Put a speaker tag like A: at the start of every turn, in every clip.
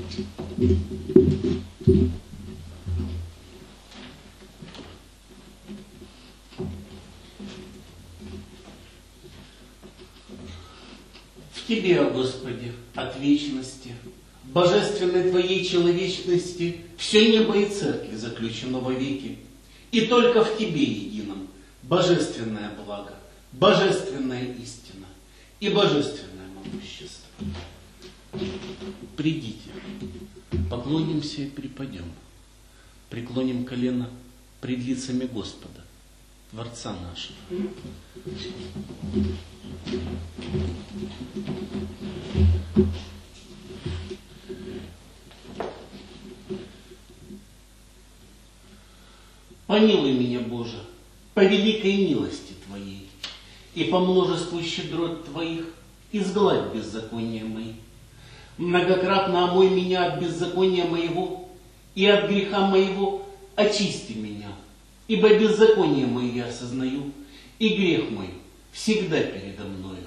A: В Тебе, о Господи, от вечности, божественной Твоей человечности, все небо и церкви заключено вовеки. И только в Тебе едином божественное благо, божественная истина и божественное могущество. Придите, поклонимся и припадем, преклоним колено пред лицами Господа, Творца нашего. Помилуй меня, Боже, по великой милости Твоей, и по множеству щедрот Твоих изгладь беззакония мои. Многократно омой меня от беззакония моего, и от греха моего очисти меня, ибо беззаконие мое я осознаю, и грех мой всегда передо мною.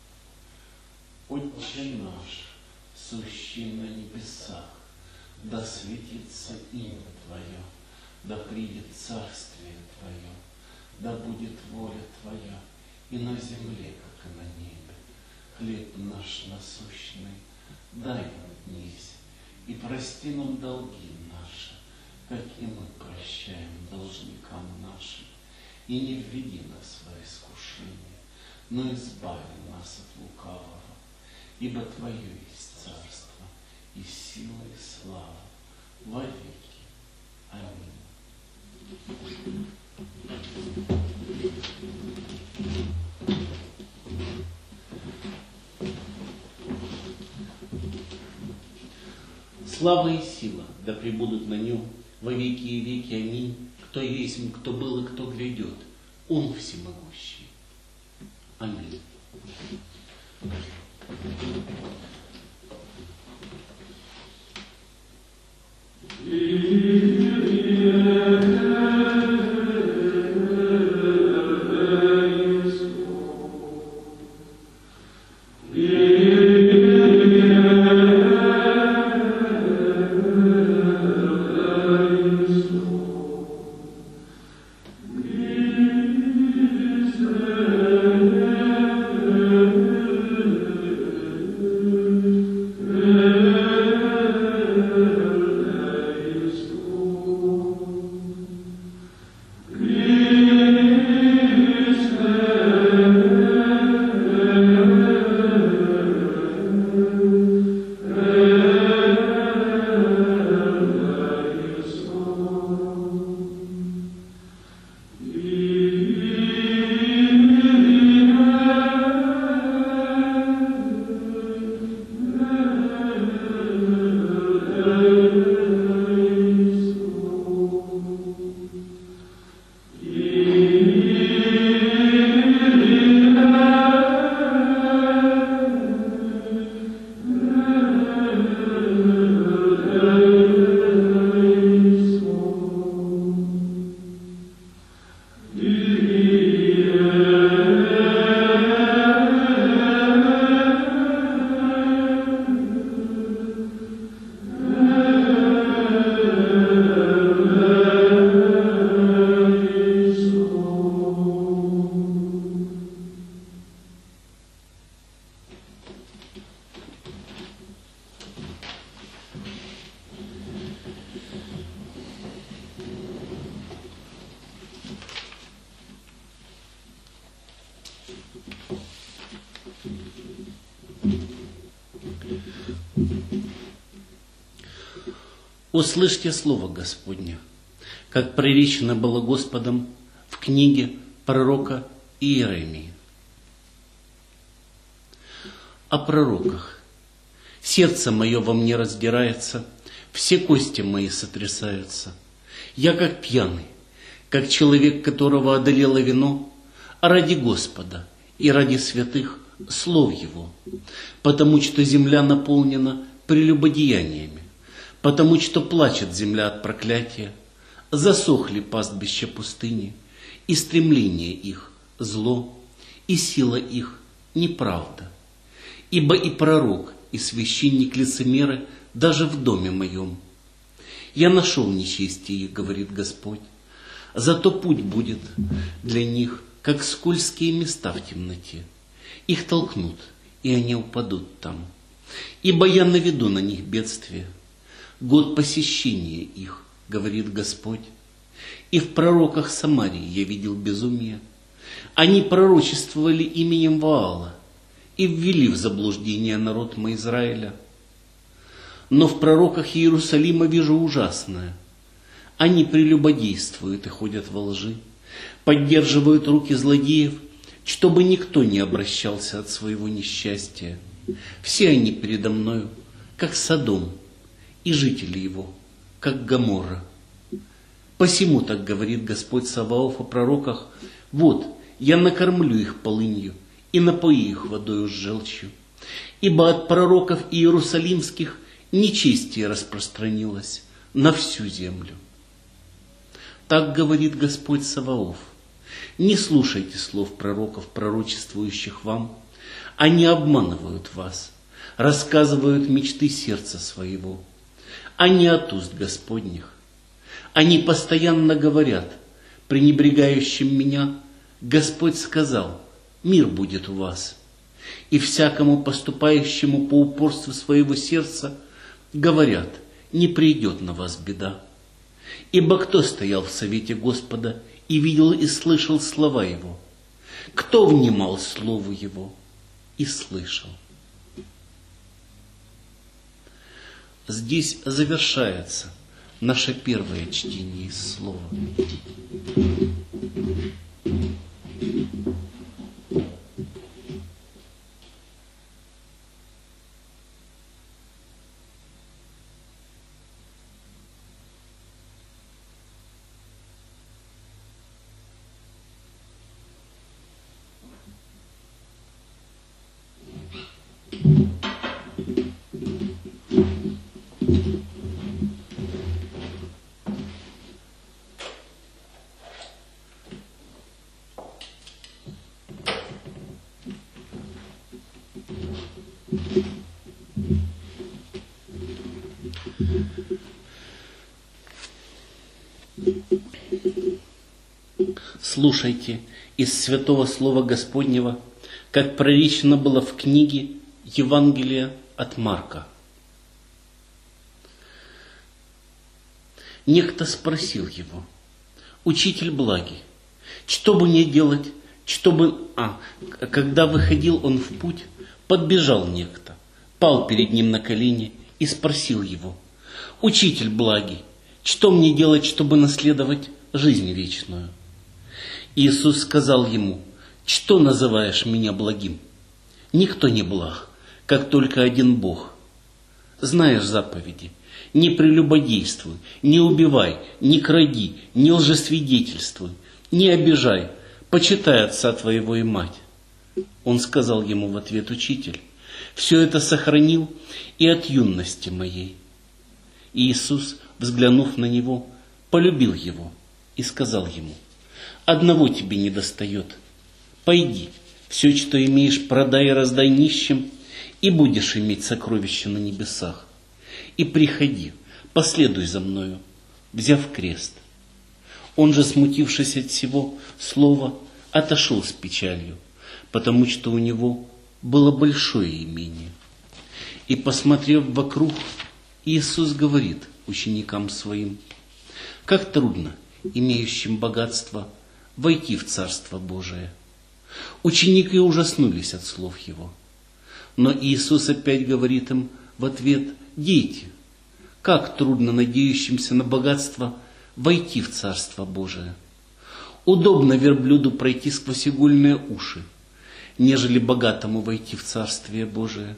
A: Отче наш, сущий на небесах, да светится имя Твое, да придет царствие Твое, да будет воля Твоя и на земле, как и на небе. Хлеб наш насущный дай нам днесь, и прости нам долги наши, как и мы прощаем должникам нашим. И не введи нас во искушение, но избави нас от лукавого. Ибо Твое есть царство, и сила, и слава во веки. Аминь. Слава и сила да пребудут на нем во веки и веки. Аминь. Кто есть, кто был и кто грядет, Он всемогущий. Аминь. Услышьте слово Господне, как проречено было Господом в книге пророка Иеремии. О пророках. Сердце мое во мне раздирается, все кости мои сотрясаются. Я как пьяный, как человек, которого одолело вино, а ради Господа и ради святых слов Его, потому что земля наполнена прелюбодеяниями, потому что плачет земля от проклятия, засохли пастбища пустыни, и стремление их – зло, и сила их – неправда. Ибо и пророк, и священник лицемеры даже в доме моем. Я нашел нечестие их, говорит Господь, зато путь будет для них, как скользкие места в темноте. Их толкнут, и они упадут там. Ибо я наведу на них бедствие, год посещения их, говорит Господь. И в пророках Самарии я видел безумие. Они пророчествовали именем Ваала и ввели в заблуждение народ мой Израиля. Но в пророках Иерусалима вижу ужасное. Они прелюбодействуют и ходят во лжи, поддерживают руки злодеев, чтобы никто не обращался от своего несчастья. Все они передо мною, как Содом, и жители его, как Гоморра. Посему так говорит Господь Саваоф о пророках: вот, я накормлю их полынью и напою их водою с желчью, ибо от пророков иерусалимских нечестие распространилось на всю землю. Так говорит Господь Саваоф: не слушайте слов пророков, пророчествующих вам. Они обманывают вас, рассказывают мечты сердца своего, а не от уст Господних. Они постоянно говорят пренебрегающим меня: Господь сказал, мир будет у вас. И всякому поступающему по упорству своего сердца говорят: не придет на вас беда. Ибо кто стоял в совете Господа и видел и слышал слова Его? Кто внимал слову Его и слышал? Здесь завершается наше первое чтение из Слова. Слушайте из святого слова Господнего, как проречено было в книге Евангелия от Марка. Некто спросил его: «Учитель благий, что бы мне делать, когда выходил он в путь, подбежал некто, пал перед ним на колени и спросил его: «Учитель благий, что мне делать, чтобы наследовать жизнь вечную?» Иисус сказал ему: «Что называешь меня благим? Никто не благ, как только один Бог. Знаешь заповеди: не прелюбодействуй, не убивай, не кради, не лжесвидетельствуй, не обижай, почитай отца твоего и мать». Он сказал ему в ответ: «Учитель, все это сохранил и от юности моей». И Иисус, взглянув на него, полюбил его и сказал ему: «Одного тебе недостает. Пойди, все, что имеешь, продай и раздай нищим, и будешь иметь сокровища на небесах. И приходи, последуй за мною, взяв крест». Он же, смутившись от всего слова, отошел с печалью, потому что у него было большое имение. И, посмотрев вокруг, Иисус говорит ученикам своим: «Как трудно имеющим богатство войти в Царство Божие». Ученики ужаснулись от слов Его. Но Иисус опять говорит им в ответ: «Дети, как трудно надеющимся на богатство войти в Царство Божие. Удобно верблюду пройти сквозь игольные уши, нежели богатому войти в Царствие Божие».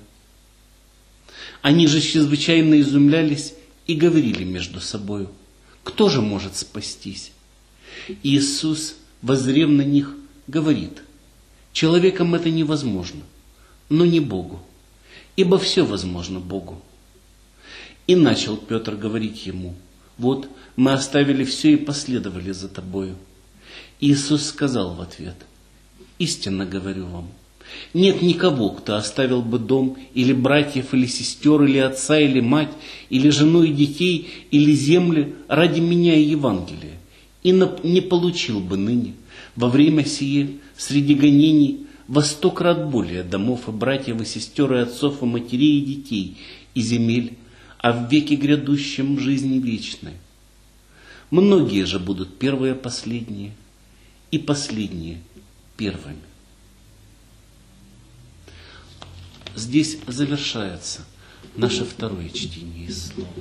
A: Они же чрезвычайно изумлялись и говорили между собою: «Кто же может спастись?» Иисус, воззрев на них, говорит: «Человеком это невозможно, но не Богу, ибо все возможно Богу». И начал Петр говорить ему: «Вот, мы оставили все и последовали за тобою». Иисус сказал в ответ: «Истинно говорю вам, Нет никого, кто оставил бы дом, или братьев, или сестер, или отца, или мать, или жену и детей, или земли ради меня и Евангелия, и не получил бы ныне, во время сие, среди гонений, во 100 крат более домов и братьев, и сестер, и отцов, и матерей, и детей, и земель, а в веке грядущем жизни вечной. Многие же будут первые последние, и последние первыми. Здесь завершается наше второе чтение из слова.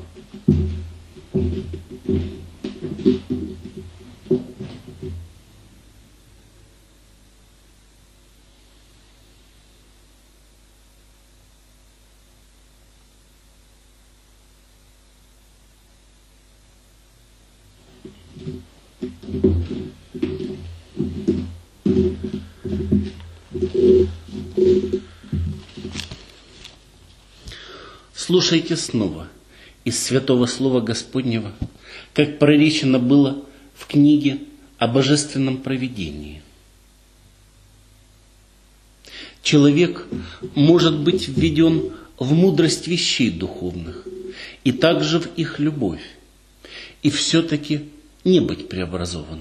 A: Слушайте снова из Святого Слова Господнего, как проречено было в книге о божественном провидении. Человек может быть введен в мудрость вещей духовных и также в их любовь, и все-таки не быть преобразован.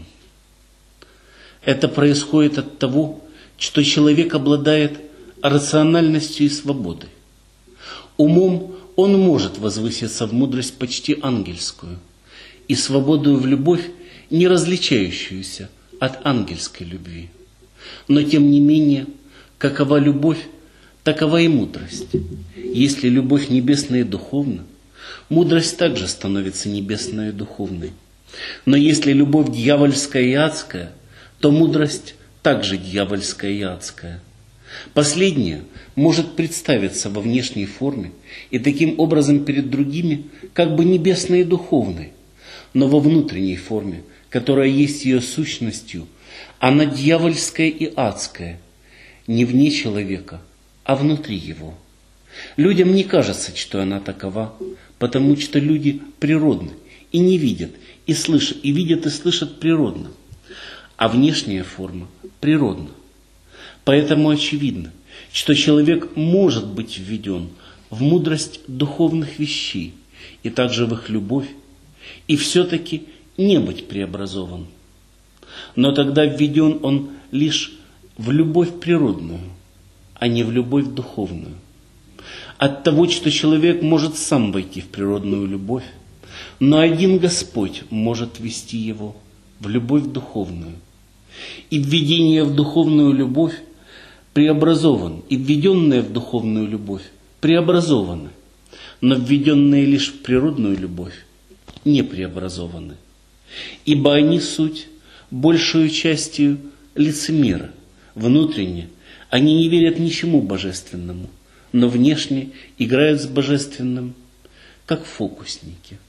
A: Это происходит от того, что человек обладает рациональностью и свободой. Умом он может возвыситься в мудрость почти ангельскую и свободную в любовь, не различающуюся от ангельской любви. Но тем не менее, какова любовь, такова и мудрость. Если любовь небесная и духовна, мудрость также становится небесной и духовной. Но если любовь дьявольская и адская, то мудрость также дьявольская и адская. Последнее может представиться во внешней форме и таким образом перед другими как бы небесной и духовной, но во внутренней форме, которая есть ее сущностью, она дьявольская и адская, не вне человека, а внутри его. Людям не кажется, что она такова, потому что люди природны и не видят, и слышат, и видят, и слышат природно, а внешняя форма природна. Поэтому очевидно, что человек может быть введен в мудрость духовных вещей и также в их любовь, и все-таки не быть преобразован. Но тогда введен он лишь в любовь природную, а не в любовь духовную. От того, что человек может сам войти в природную любовь, но один Господь может ввести его в любовь духовную. И введение в духовную любовь преобразован, и введенные в духовную любовь преобразованы, но введенные лишь в природную любовь не преобразованы. Ибо они суть большую частью лицемеры, внутренне они не верят ничему божественному, но внешне играют с божественным, как фокусники.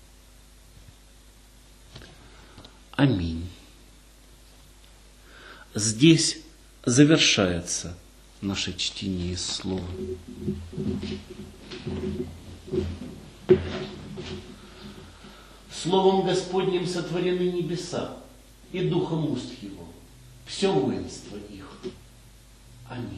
A: Аминь. Здесь завершается наше чтение из слова. Словом Господним сотворены небеса, и духом уст Его, все воинство их. Аминь.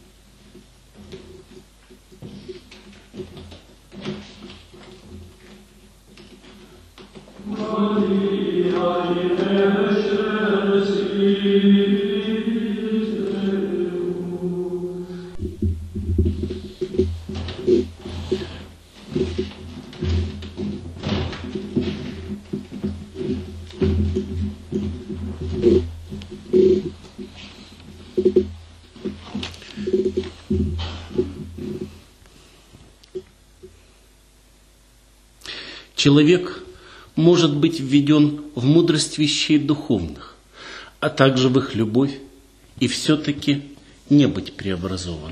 A: Человек может быть введен в мудрость вещей духовных, а также в их любовь, и все-таки не быть преобразован.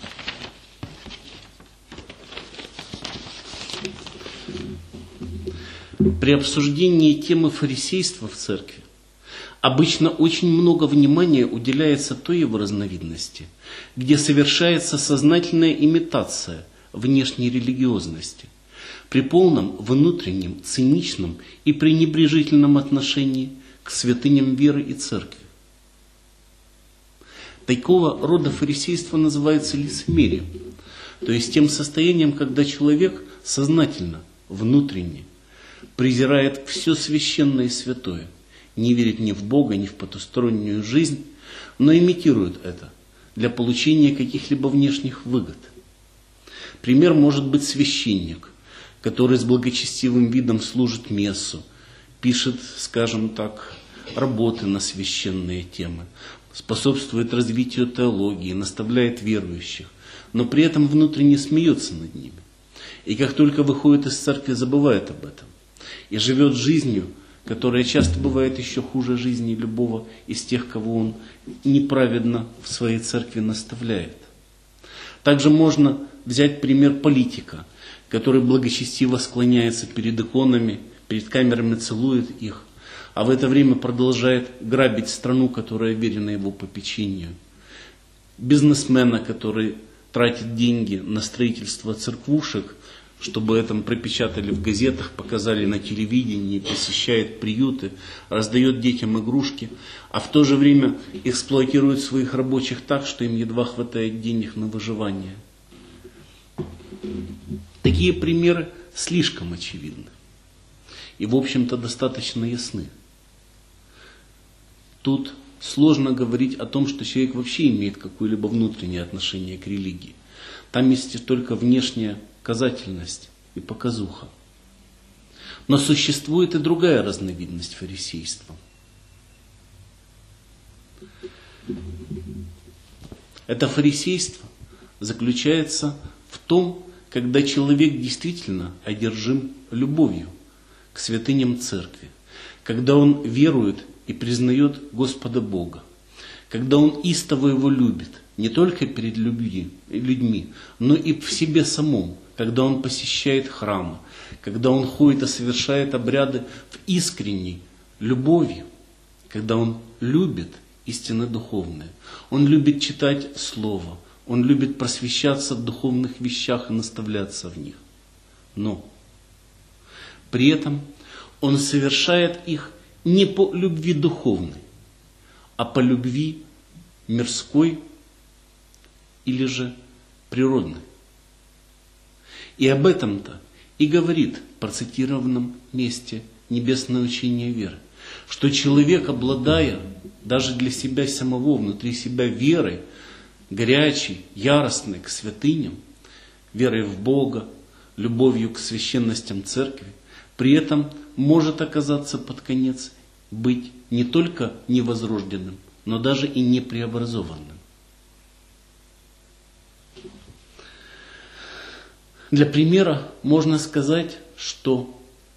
A: При обсуждении темы фарисейства в церкви обычно очень много внимания уделяется той его разновидности, где совершается сознательная имитация внешней религиозности, при полном внутреннем, циничном и пренебрежительном отношении к святыням веры и церкви. Такого рода фарисейство называется лицемерием, то есть тем состоянием, когда человек сознательно, внутренне презирает все священное и святое, не верит ни в Бога, ни в потустороннюю жизнь, но имитирует это для получения каких-либо внешних выгод. Пример может быть священник, который с благочестивым видом служит мессу, пишет, скажем так, работы на священные темы, способствует развитию теологии, наставляет верующих, но при этом внутренне смеется над ними. И как только выходит из церкви, забывает об этом. И живет жизнью, которая часто бывает еще хуже жизни любого из тех, кого он неправедно в своей церкви наставляет. Также можно взять пример политика, который благочестиво склоняется перед иконами, перед камерами целует их, а в это время продолжает грабить страну, которая верена его попечению. Бизнесмена, который тратит деньги на строительство церквушек, чтобы это пропечатали в газетах, показали на телевидении, посещает приюты, раздает детям игрушки, а в то же время эксплуатирует своих рабочих так, что им едва хватает денег на выживание. Такие примеры слишком очевидны и, в общем-то, достаточно ясны. Тут сложно говорить о том, что человек вообще имеет какое-либо внутреннее отношение к религии. Там есть только внешняя казательность и показуха. Но существует и другая разновидность фарисейства. Это фарисейство заключается в том, когда человек действительно одержим любовью к святыням церкви, когда он верует и признает Господа Бога, когда он истово его любит, не только перед людьми, но и в себе самом, когда он посещает храмы, когда он ходит и совершает обряды в искренней любови, когда он любит истины духовные, он любит читать Слово, он любит просвещаться в духовных вещах и наставляться в них. Но при этом он совершает их не по любви духовной, а по любви мирской или же природной. И об этом-то и говорит в процитированном месте небесное учение веры, что человек, обладая даже для себя самого, внутри себя верой, горячей, яростной к святыням, верой в Бога, любовью к священностям церкви, при этом может оказаться под конец быть не только невозрожденным, но даже и непреобразованным. Для примера можно сказать, что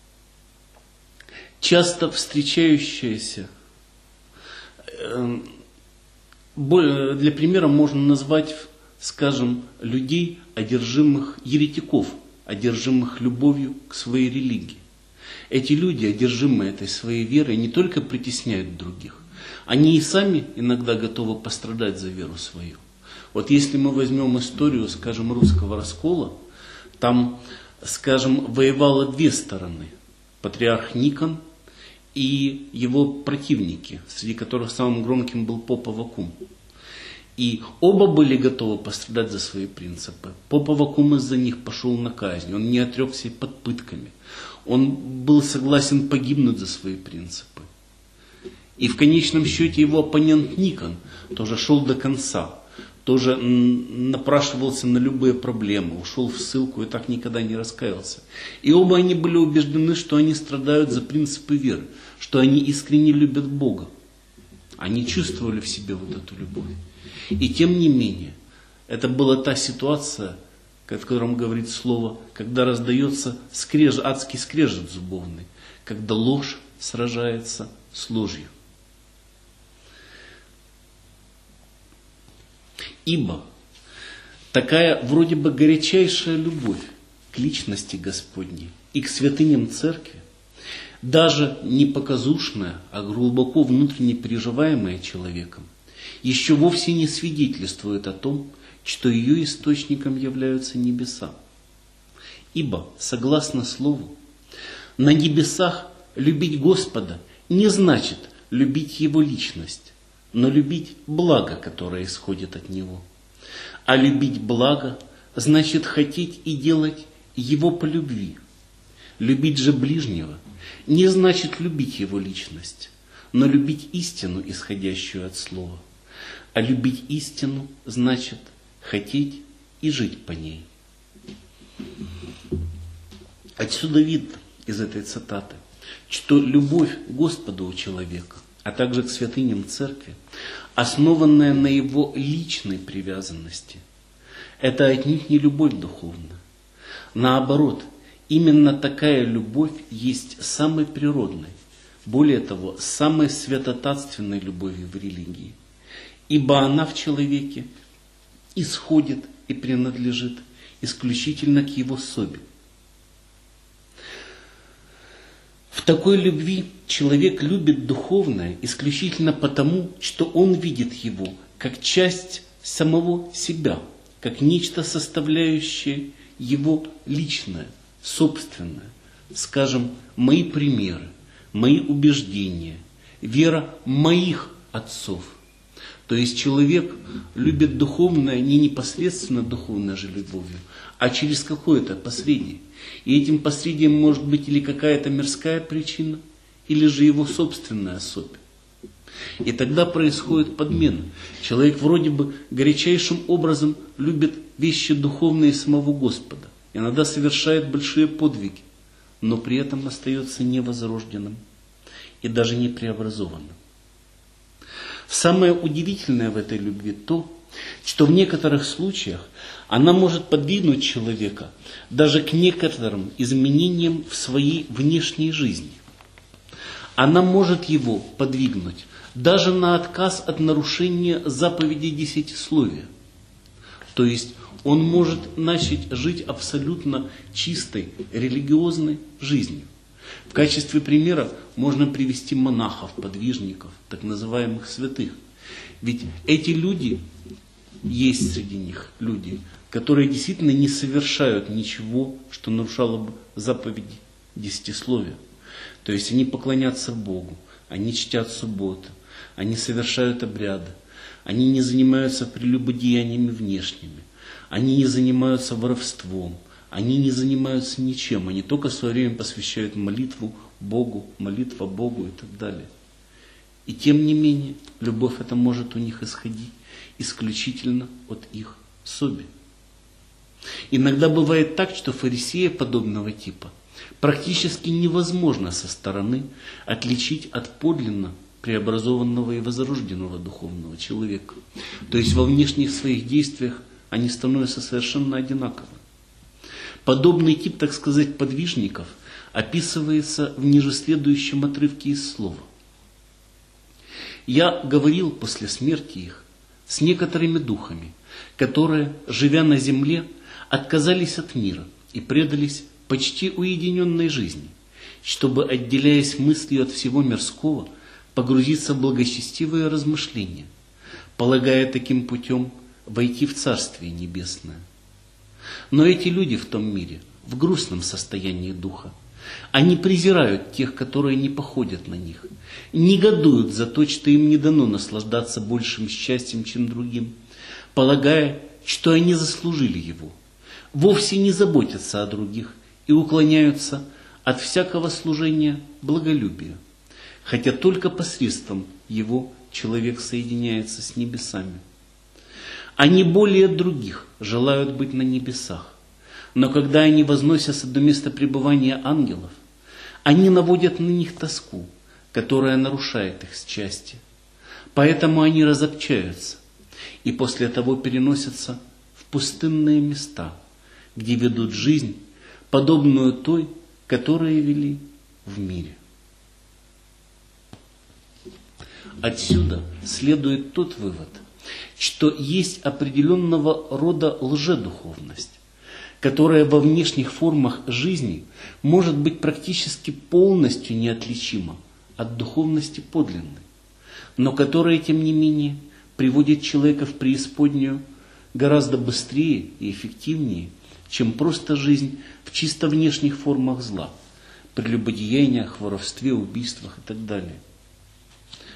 A: часто встречающаяся, для примера можно назвать, скажем, людей, одержимых еретиков, одержимых любовью к своей религии. Эти люди, одержимые этой своей верой, не только притесняют других, они и сами иногда готовы пострадать за веру свою. Вот если мы возьмем историю, скажем, русского раскола, там, скажем, воевало две стороны. Патриарх Никон и его противники, среди которых самым громким был поп Аввакум. И оба были готовы пострадать за свои принципы. Поп Аввакум из-за них пошел на казнь, он не отрекся под пытками. Он был согласен погибнуть за свои принципы. И в конечном счете его оппонент Никон тоже шел до конца. Тоже напрашивался на любые проблемы, ушел в ссылку и так никогда не раскаялся. И оба они были убеждены, что они страдают за принципы веры, что они искренне любят Бога. Они чувствовали в себе вот эту любовь. И тем не менее, это была та ситуация, о котором говорит слово, когда раздается адский скрежет зубовный, когда ложь сражается с ложью. Ибо такая вроде бы горячайшая любовь к личности Господней и к святыням церкви, даже не показушная, а глубоко внутренне переживаемая человеком, еще вовсе не свидетельствует о том, что ее источником являются небеса. Ибо, согласно Слову, на небесах любить Господа не значит любить Его личность, но любить благо, которое исходит от него. А любить благо значит хотеть и делать его по любви. Любить же ближнего не значит любить его личность, но любить истину, исходящую от слова. А любить истину значит хотеть и жить по ней. Отсюда видно из этой цитаты, что любовь к Господу у человека, а также к святыням Церкви, основанная на его личной привязанности, это отнюдь не любовь духовная. Наоборот, именно такая любовь есть самой природной, более того, самой святотатственной любовью в религии, ибо она в человеке исходит и принадлежит исключительно к его особе. В такой любви человек любит духовное исключительно потому, что он видит его как часть самого себя, как нечто, составляющее его личное, собственное, скажем, мои примеры, мои убеждения, вера моих отцов. То есть человек любит духовное не непосредственно духовной же любовью, а через какое-то посредие. И этим посредием может быть или какая-то мирская причина, или же его собственная особь. И тогда происходит подмена. Человек вроде бы горячайшим образом любит вещи духовные самого Господа. Иногда совершает большие подвиги, но при этом остается невозрожденным и даже не преобразованным. Самое удивительное в этой любви то, что в некоторых случаях она может подвигнуть человека даже к некоторым изменениям в своей внешней жизни. Она может его подвигнуть даже на отказ от нарушения заповеди десятисловия. То есть он может начать жить абсолютно чистой религиозной жизнью. В качестве примера можно привести монахов, подвижников, так называемых святых. Ведь эти люди, есть среди них люди, которые действительно не совершают ничего, что нарушало бы заповеди десятисловия. То есть они поклонятся Богу, они чтят субботу, они совершают обряды, они не занимаются прелюбодеяниями внешними, они не занимаются воровством, они не занимаются ничем, они только в свое время посвящают молитву Богу, молитва Богу и так далее. И тем не менее, любовь эта может у них исходить исключительно от их особи. Иногда бывает так, что фарисея подобного типа практически невозможно со стороны отличить от подлинно преобразованного и возрожденного духовного человека. То есть во внешних своих действиях они становятся совершенно одинаковы. Подобный тип, так сказать, подвижников описывается в ниже следующем отрывке из слова. «Я говорил после смерти их с некоторыми духами, которые, живя на земле, отказались от мира и предались почти уединенной жизни, чтобы, отделяясь мыслью от всего мирского, погрузиться в благочестивые размышления, полагая таким путем войти в Царствие Небесное. Но эти люди в том мире в грустном состоянии духа. Они презирают тех, которые не походят на них, негодуют за то, что им не дано наслаждаться большим счастьем, чем другим, полагая, что они заслужили его, вовсе не заботятся о других и уклоняются от всякого служения благолюбию, хотя только посредством его человек соединяется с небесами. Они более других желают быть на небесах, но когда они возносятся до места пребывания ангелов, они наводят на них тоску, которая нарушает их счастье. Поэтому они разобщаются и после того переносятся в пустынные места, где ведут жизнь, подобную той, которую вели в мире. Отсюда следует тот вывод, что есть определенного рода лжедуховность, которая во внешних формах жизни может быть практически полностью неотличима от духовности подлинной, но которая, тем не менее, приводит человека в преисподнюю гораздо быстрее и эффективнее, чем просто жизнь в чисто внешних формах зла, прелюбодеяниях, воровстве, убийствах и так далее.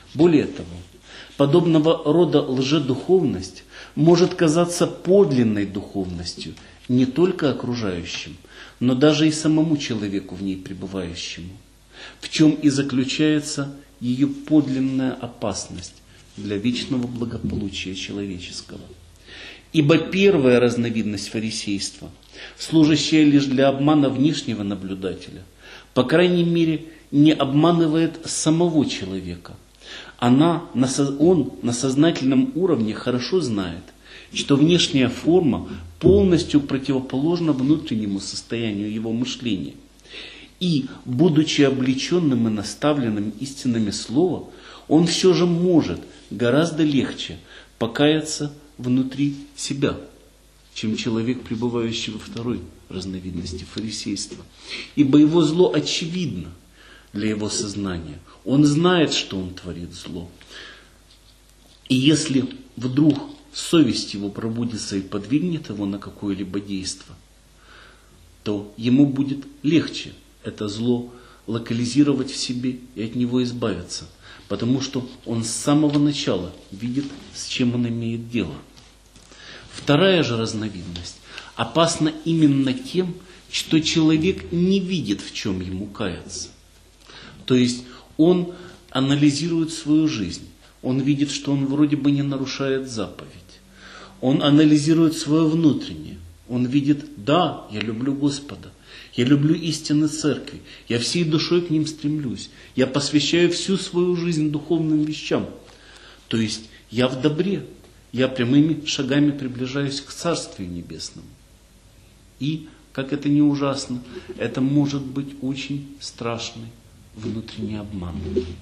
A: Более того, подобного рода лжедуховность может казаться подлинной духовностью не только окружающим, но даже и самому человеку в ней пребывающему, в чем и заключается ее подлинная опасность для вечного благополучия человеческого. Ибо первая разновидность фарисейства, служащая лишь для обмана внешнего наблюдателя, по крайней мере, не обманывает самого человека. Он на сознательном уровне хорошо знает, что внешняя форма полностью противоположна внутреннему состоянию его мышления. И, будучи облеченным и наставленным истинами слова, он все же может гораздо легче покаяться внутри себя, чем человек, пребывающий во второй разновидности фарисейства. Ибо его зло очевидно для его сознания. Он знает, что он творит зло. И если вдруг совесть его пробудится и подвигнет его на какое-либо действие, то ему будет легче это зло локализировать в себе и от него избавиться, потому что он с самого начала видит, с чем он имеет дело. Вторая же разновидность опасна именно тем, что человек не видит, в чем ему каяться. То есть он анализирует свою жизнь, он видит, что он вроде бы не нарушает заповедь. Он анализирует свое внутреннее. Он видит, да, я люблю Господа, я люблю истины церкви, я всей душой к ним стремлюсь, я посвящаю всю свою жизнь духовным вещам. То есть я в добре, я прямыми шагами приближаюсь к Царствию Небесному. И, как это не ужасно, это может быть очень страшный внутренний обман.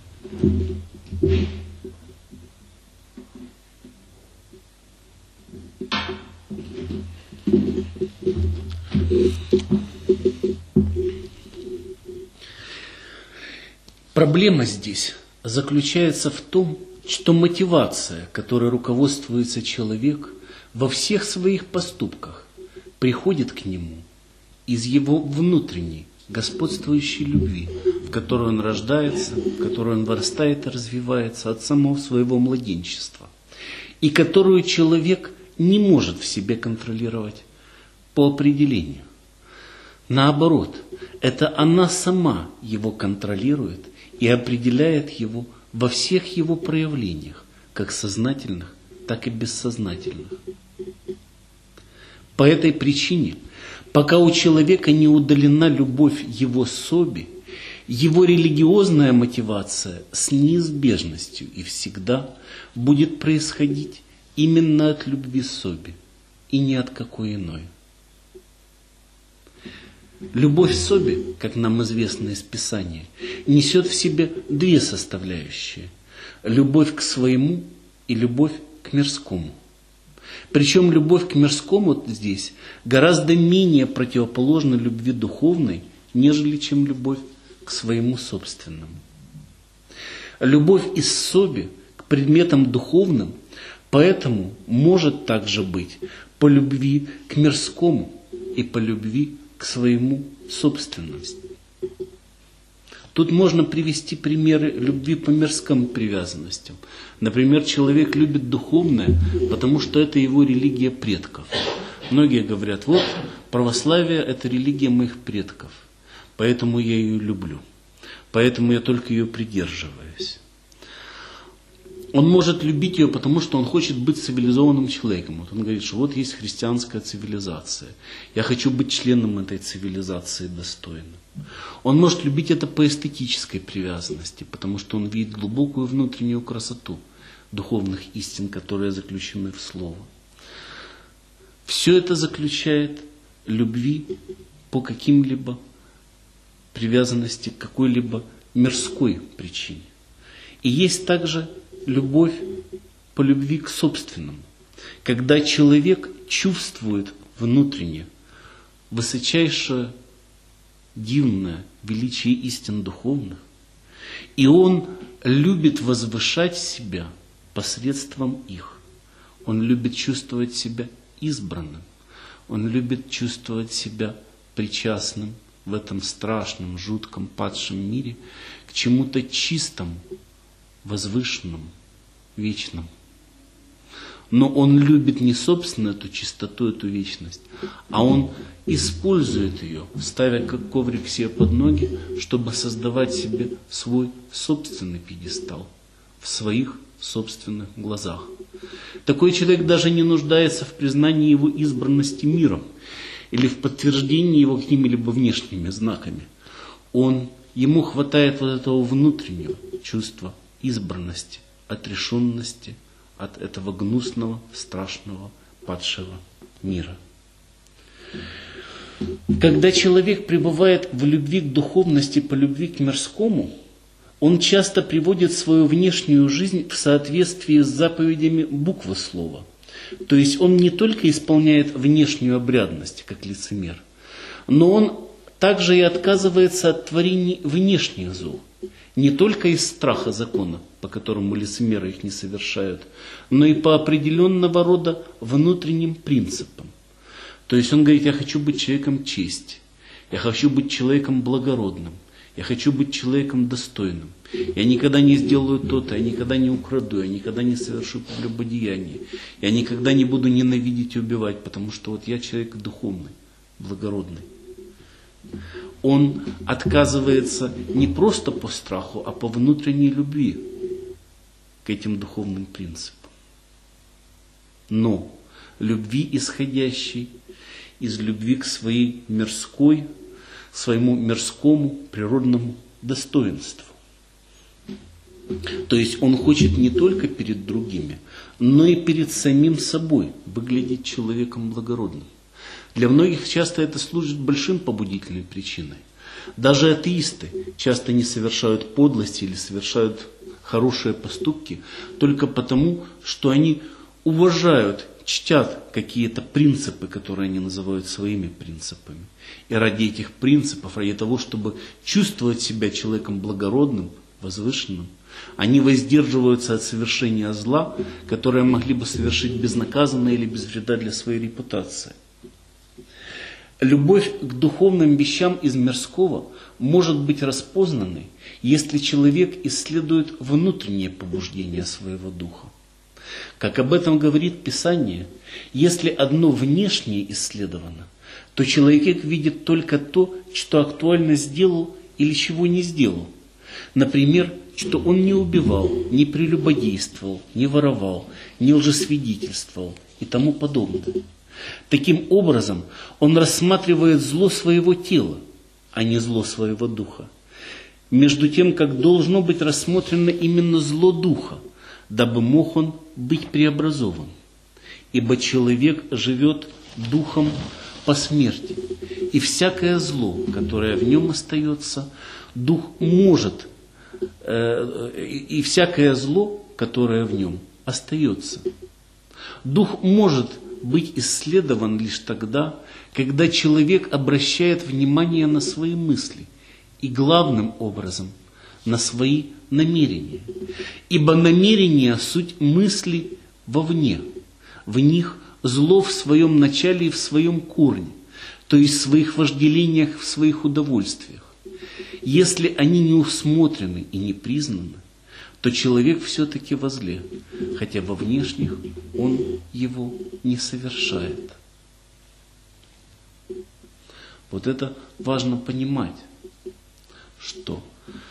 A: Проблема здесь заключается в том, что мотивация, которой руководствуется человек во всех своих поступках, приходит к нему из его внутренней, господствующей любви, в которой он рождается, в которой он вырастает и развивается от самого своего младенчества, и которую человек не может в себе контролировать по определению. Наоборот, это она сама его контролирует и определяет его во всех его проявлениях, как сознательных, так и бессознательных. По этой причине, пока у человека не удалена любовь его соби, его религиозная мотивация с неизбежностью и всегда будет происходить именно от любви соби и ни от какой иной. Любовь соби, как нам известно из Писания, несет в себе две составляющие – любовь к своему и любовь к мирскому. Причем любовь к мирскому здесь гораздо менее противоположна любви духовной, нежели чем любовь к своему собственному. Любовь из соби к предметам духовным поэтому может также быть по любви к мирскому и по любви к своему собственному. Тут можно привести примеры любви по мирским привязанностям. Например, человек любит духовное, потому что это его религия предков. Многие говорят, вот православие – это религия моих предков, поэтому я ее люблю, поэтому я только ее придерживаюсь. Он может любить ее, потому что он хочет быть цивилизованным человеком. Вот он говорит, что вот есть христианская цивилизация. Я хочу быть членом этой цивилизации достойным. Он может любить это по эстетической привязанности, потому что он видит глубокую внутреннюю красоту духовных истин, которые заключены в Слово. Все это заключает любви по каким-либо привязанности к какой-либо мирской причине. И есть также любовь по любви к собственному, когда человек чувствует внутренне высочайшее, дивное величие истин духовных, и он любит возвышать себя посредством их. Он любит чувствовать себя избранным, он любит чувствовать себя причастным в этом страшном, жутком, падшем мире к чему-то чистому, возвышенном, вечном. Но он любит не собственно эту чистоту, эту вечность, а он использует ее, ставя как коврик себе под ноги, чтобы создавать себе свой собственный пьедестал в своих собственных глазах. Такой человек даже не нуждается в признании его избранности миром или в подтверждении его какими-либо внешними знаками. Ему хватает вот этого внутреннего чувства избранности, отрешенности от этого гнусного, страшного, падшего мира. Когда человек пребывает в любви к духовности, по любви к мирскому, он часто приводит свою внешнюю жизнь в соответствии с заповедями буквы слова. То есть он не только исполняет внешнюю обрядность, как лицемер, но он также и отказывается от творений внешних зол. Не только из страха закона, по которому лицемеры их не совершают, но и по определенного рода внутренним принципам. То есть он говорит: я хочу быть человеком чести, я хочу быть человеком благородным, я хочу быть человеком достойным. Я никогда не сделаю то-то, я никогда не украду, я никогда не совершу прелюбодеяние, я никогда не буду ненавидеть и убивать, потому что вот я человек духовный, благородный. Он отказывается не просто по страху, а по внутренней любви к этим духовным принципам. Но любви, исходящей из любви к своей мирской, своему мирскому природному достоинству. То есть он хочет не только перед другими, но и перед самим собой выглядеть человеком благородным. Для многих часто это служит большим побудительной причиной. Даже атеисты часто не совершают подлости или совершают хорошие поступки только потому, что они уважают, чтят какие-то принципы, которые они называют своими принципами. И ради этих принципов, ради того, чтобы чувствовать себя человеком благородным, возвышенным, они воздерживаются от совершения зла, которое могли бы совершить безнаказанно или без вреда для своей репутации. Любовь к духовным вещам из мирского может быть распознанной, если человек исследует внутреннее побуждение своего духа. Как об этом говорит Писание, если одно внешнее исследовано, то человек видит только то, что актуально сделал или чего не сделал. Например, что он не убивал, не прелюбодействовал, не воровал, не лжесвидетельствовал и тому подобное. Таким образом, он рассматривает зло своего тела, а не зло своего духа. Между тем, как должно быть рассмотрено именно зло духа, дабы мог он быть преобразован. Ибо человек живет духом по смерти, и всякое зло, которое в нем остается, дух может, и всякое зло, которое в нем остается. Дух может быть исследован лишь тогда, когда человек обращает внимание на свои мысли и главным образом на свои намерения. Ибо намерения – суть мысли вовне. В них зло в своем начале и в своем корне, то есть в своих вожделениях, в своих удовольствиях. Если они не усмотрены и не признаны, то человек все-таки во зле, хотя во внешних он его не совершает. Вот это важно понимать, что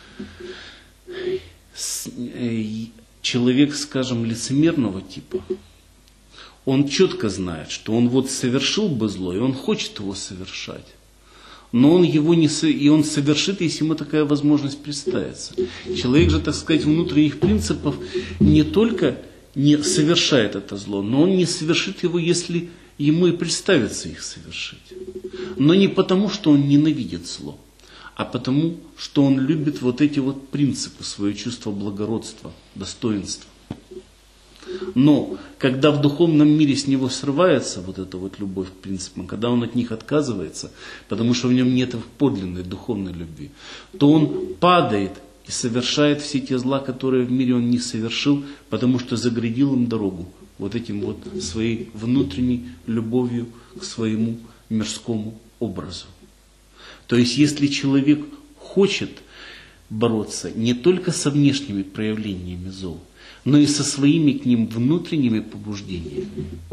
A: человек, скажем, лицемерного типа, он четко знает, что он вот совершил бы зло, и он хочет его совершать. Но он его и он совершит, если ему такая возможность представится. Человек же, так сказать, внутренних принципов не только не совершает это зло, но он не совершит его, если ему и представится их совершить. Но не потому, что он ненавидит зло, а потому, что он любит вот эти вот принципы, свое чувство благородства, достоинства. Но когда в духовном мире с него срывается вот эта вот любовь к принципам, когда он от них отказывается, потому что в нем нет подлинной духовной любви, то он падает и совершает все те зла, которые в мире он не совершил, потому что заградил им дорогу вот этим вот своей внутренней любовью к своему мирскому образу. То есть, если человек хочет бороться не только со внешними проявлениями зол, но и со своими к ним внутренними побуждениями.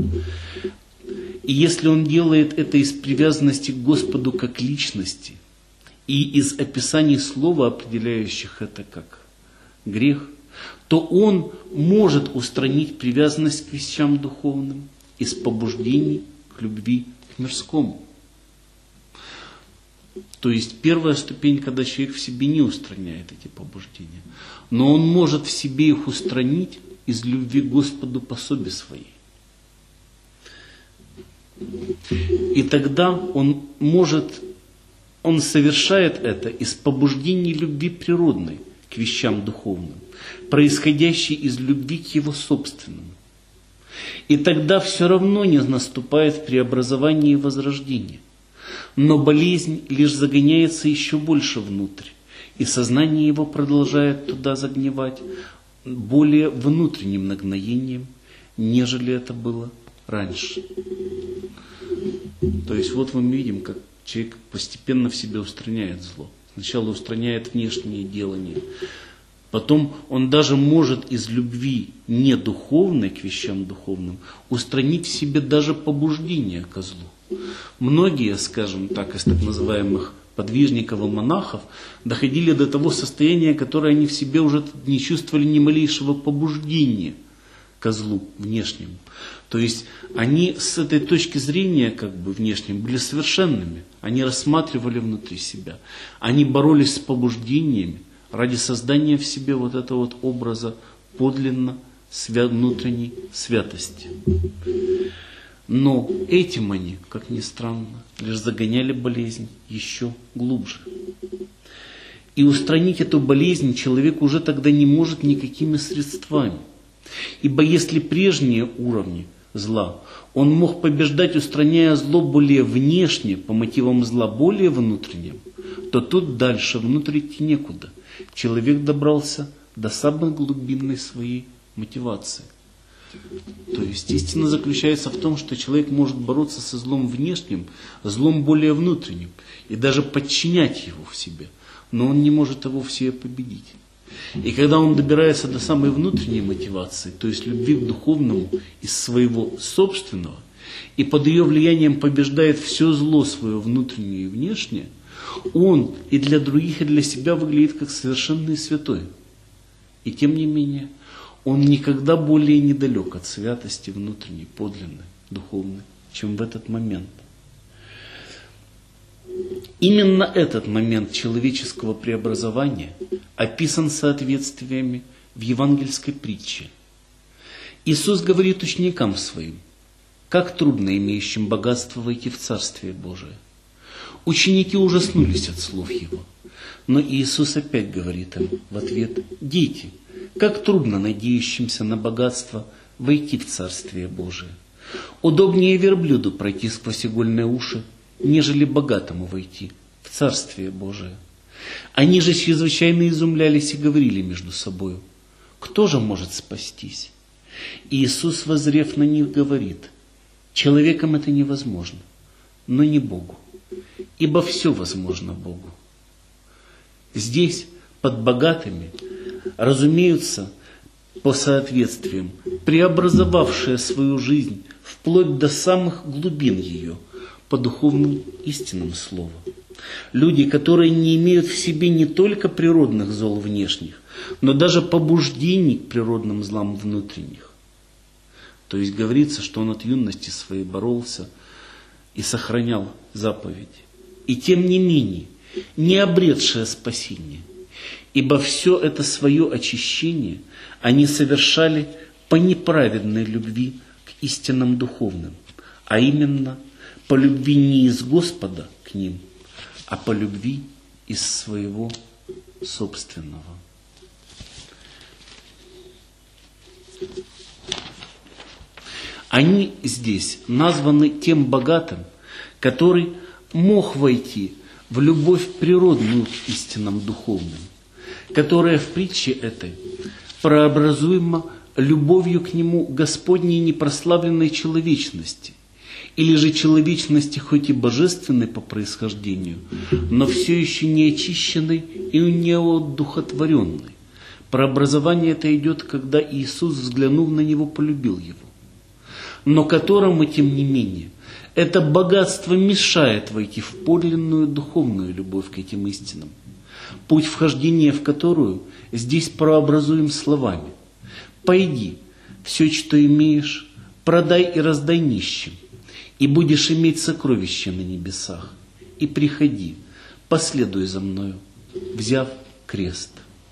A: И если он делает это из привязанности к Господу как личности и из описаний слова, определяющих это как грех, то он может устранить привязанность к вещам духовным из побуждений к любви к мирскому. То есть первая ступень, когда человек в себе не устраняет эти побуждения, но он может в себе их устранить из любви к Господу по особе своей. И тогда он совершает это из побуждений любви природной к вещам духовным, происходящей из любви к его собственному. И тогда все равно не наступает преобразование и возрождение. Но болезнь лишь загоняется еще больше внутрь, и сознание его продолжает туда загнивать более внутренним нагноением, нежели это было раньше. То есть вот мы видим, как человек постепенно в себе устраняет зло. Сначала устраняет внешнее делание. Потом он даже может из любви не духовной к вещам духовным устранить в себе даже побуждение ко злу. Многие, скажем так, из так называемых подвижников и монахов доходили до того состояния, которое они в себе уже не чувствовали ни малейшего побуждения ко злу внешнему. То есть они с этой точки зрения как бы внешним были совершенными. Они рассматривали внутри себя. Они боролись с побуждениями ради создания в себе вот этого вот образа подлинно внутренней святости. Но этим они, как ни странно, лишь загоняли болезнь еще глубже. И устранить эту болезнь человек уже тогда не может никакими средствами. Ибо если прежние уровни зла он мог побеждать, устраняя зло более внешне, по мотивам зла более внутренним, то тут дальше внутрь идти некуда. Человек добрался до самой глубинной своей мотивации. То есть истина заключается в том, что человек может бороться со злом внешним, злом более внутренним, и даже подчинять его в себе, но он не может его в себе победить. И когда он добирается до самой внутренней мотивации, то есть любви к духовному из своего собственного, и под ее влиянием побеждает все зло свое внутреннее и внешнее, он и для других, и для себя выглядит как совершенный святой. И тем не менее, он никогда более недалек от святости внутренней, подлинной, духовной, чем в этот момент. Именно этот момент человеческого преобразования описан соответствиями в евангельской притче. Иисус говорит ученикам своим: как трудно имеющим богатство войти в Царствие Божие. Ученики ужаснулись от слов Его. Но Иисус опять говорит им в ответ: дети, как трудно надеющимся на богатство войти в Царствие Божие. Удобнее верблюду пройти сквозь игольные уши, нежели богатому войти в Царствие Божие. Они же чрезвычайно изумлялись и говорили между собою: кто же может спастись? И Иисус, воззрев на них, говорит: человеком это невозможно, но не Богу, ибо все возможно Богу. Здесь под богатыми разумеются по соответствиям преобразовавшие свою жизнь вплоть до самых глубин ее по духовным истинам слова. Люди, которые не имеют в себе не только природных зол внешних, но даже побуждений к природным злам внутренних. То есть говорится, что он от юности своей боролся и сохранял заповеди. И тем не менее, не обретшее спасение, ибо все это свое очищение они совершали по неправедной любви к истинам духовным, а именно по любви не из Господа к ним, а по любви из своего собственного. Они здесь названы тем богатым, который мог войти в любовь природную к истинам духовным, которая в притче этой прообразуема любовью к Нему Господней непрославленной человечности или же человечности хоть и божественной по происхождению, но все еще не очищенной и не одухотворенной. Преобразование это идет, когда Иисус, взглянув на него, полюбил его, но которому, тем не менее, это богатство мешает войти в подлинную духовную любовь к этим истинам, путь вхождения в которую здесь прообразуем словами: «Пойди, все, что имеешь, продай и раздай нищим, и будешь иметь сокровища на небесах, и приходи, последуй за мною, взяв крест».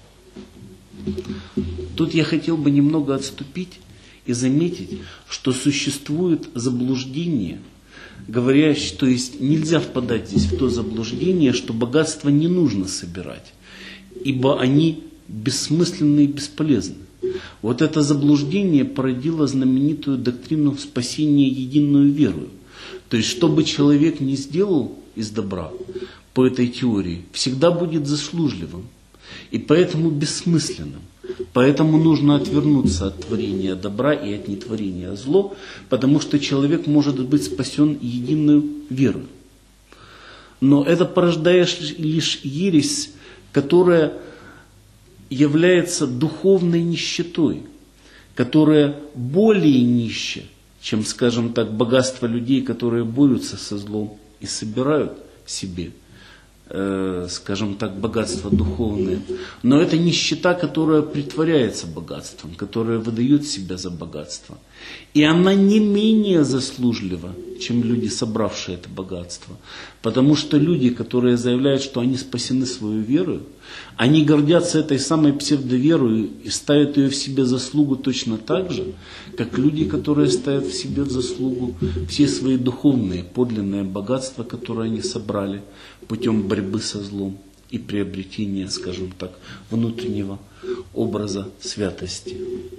A: Тут я хотел бы немного отступить и заметить, что существует заблуждение, говоря, то есть нельзя впадать здесь в то заблуждение, что богатство не нужно собирать, ибо они бессмысленны и бесполезны. Вот это заблуждение породило знаменитую доктрину спасения единую верою. То есть, что бы человек ни сделал из добра, по этой теории, всегда будет заслужливым и поэтому бессмысленным. Поэтому нужно отвернуться от творения добра и от нетворения зло, потому что человек может быть спасен единой верой. Но это порождает лишь ересь, которая является духовной нищетой, которая более нища, чем, скажем так, богатство людей, которые борются со злом и собирают себе, скажем так, богатство духовное. Но это нищета, которая притворяется богатством, которая выдает себя за богатство. И она не менее заслужлива, чем люди, собравшие это богатство. Потому что люди, которые заявляют, что они спасены свою верою, они гордятся этой самой псевдоверою и ставят ее в себе заслугу точно так же, как люди, которые ставят в себе в заслугу все свои духовные, подлинные богатства, которые они собрали путем борьбы со злом и приобретения, скажем так, внутреннего образа святости.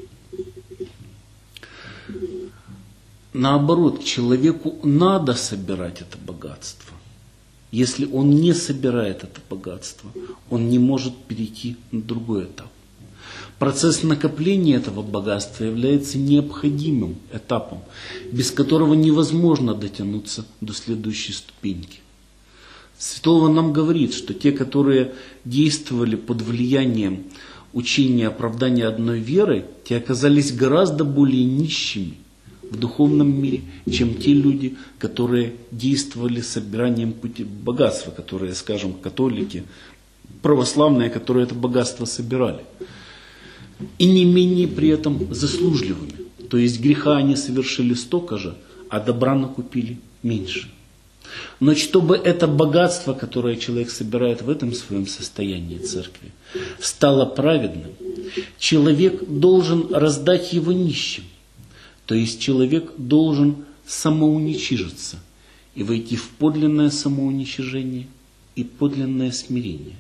A: Наоборот, человеку надо собирать это богатство. Если он не собирает это богатство, он не может перейти на другой этап. Процесс накопления этого богатства является необходимым этапом, без которого невозможно дотянуться до следующей ступеньки. Святого нам говорит, что те, которые действовали под влиянием учения оправдания одной верой, те оказались гораздо более нищими в духовном мире, чем те люди, которые действовали собиранием богатства, которые, скажем, католики, православные, которые это богатство собирали. И не менее при этом заслужливыми. То есть греха они совершили столько же, а добра накупили меньше. Но чтобы это богатство, которое человек собирает в этом своем состоянии церкви, стало праведным, человек должен раздать его нищим. То есть человек должен самоуничижиться и войти в подлинное самоуничижение и подлинное смирение.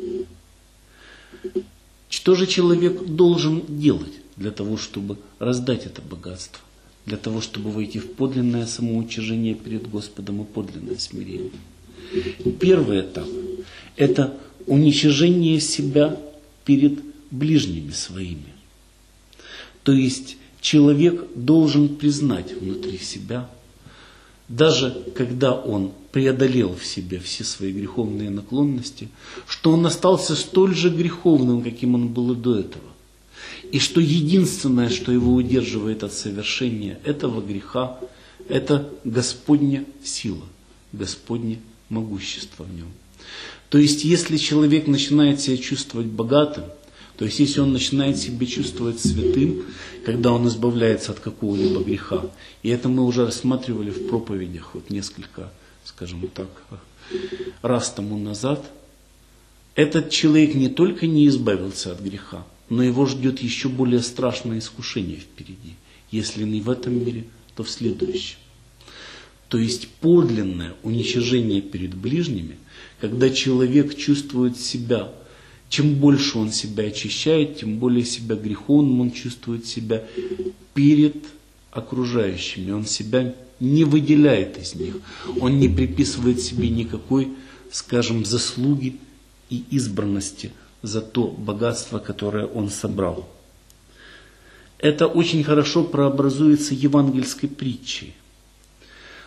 A: Что же человек должен делать для того, чтобы раздать это богатство? Для того, чтобы войти в подлинное самоуничижение перед Господом и подлинное смирение. Первый этап – это уничижение себя перед ближними своими. То есть человек должен признать внутри себя, даже когда он преодолел в себе все свои греховные наклонности, что он остался столь же греховным, каким он был и до этого. И что единственное, что его удерживает от совершения этого греха, это Господня сила, Господне могущество в нем. То есть, если человек начинает себя чувствовать богатым, то есть, если он начинает себя чувствовать святым, когда он избавляется от какого-либо греха, и это мы уже рассматривали в проповедях вот несколько, скажем так, раз тому назад, этот человек не только не избавился от греха, но его ждет еще более страшное искушение впереди. Если не в этом мире, то в следующем. То есть подлинное уничижение перед ближними, когда человек чувствует себя, чем больше он себя очищает, тем более себя греховным он чувствует себя перед окружающими. Он себя не выделяет из них. Он не приписывает себе никакой, скажем, заслуги и избранности за то богатство, которое он собрал. Это очень хорошо прообразуется евангельской притчей.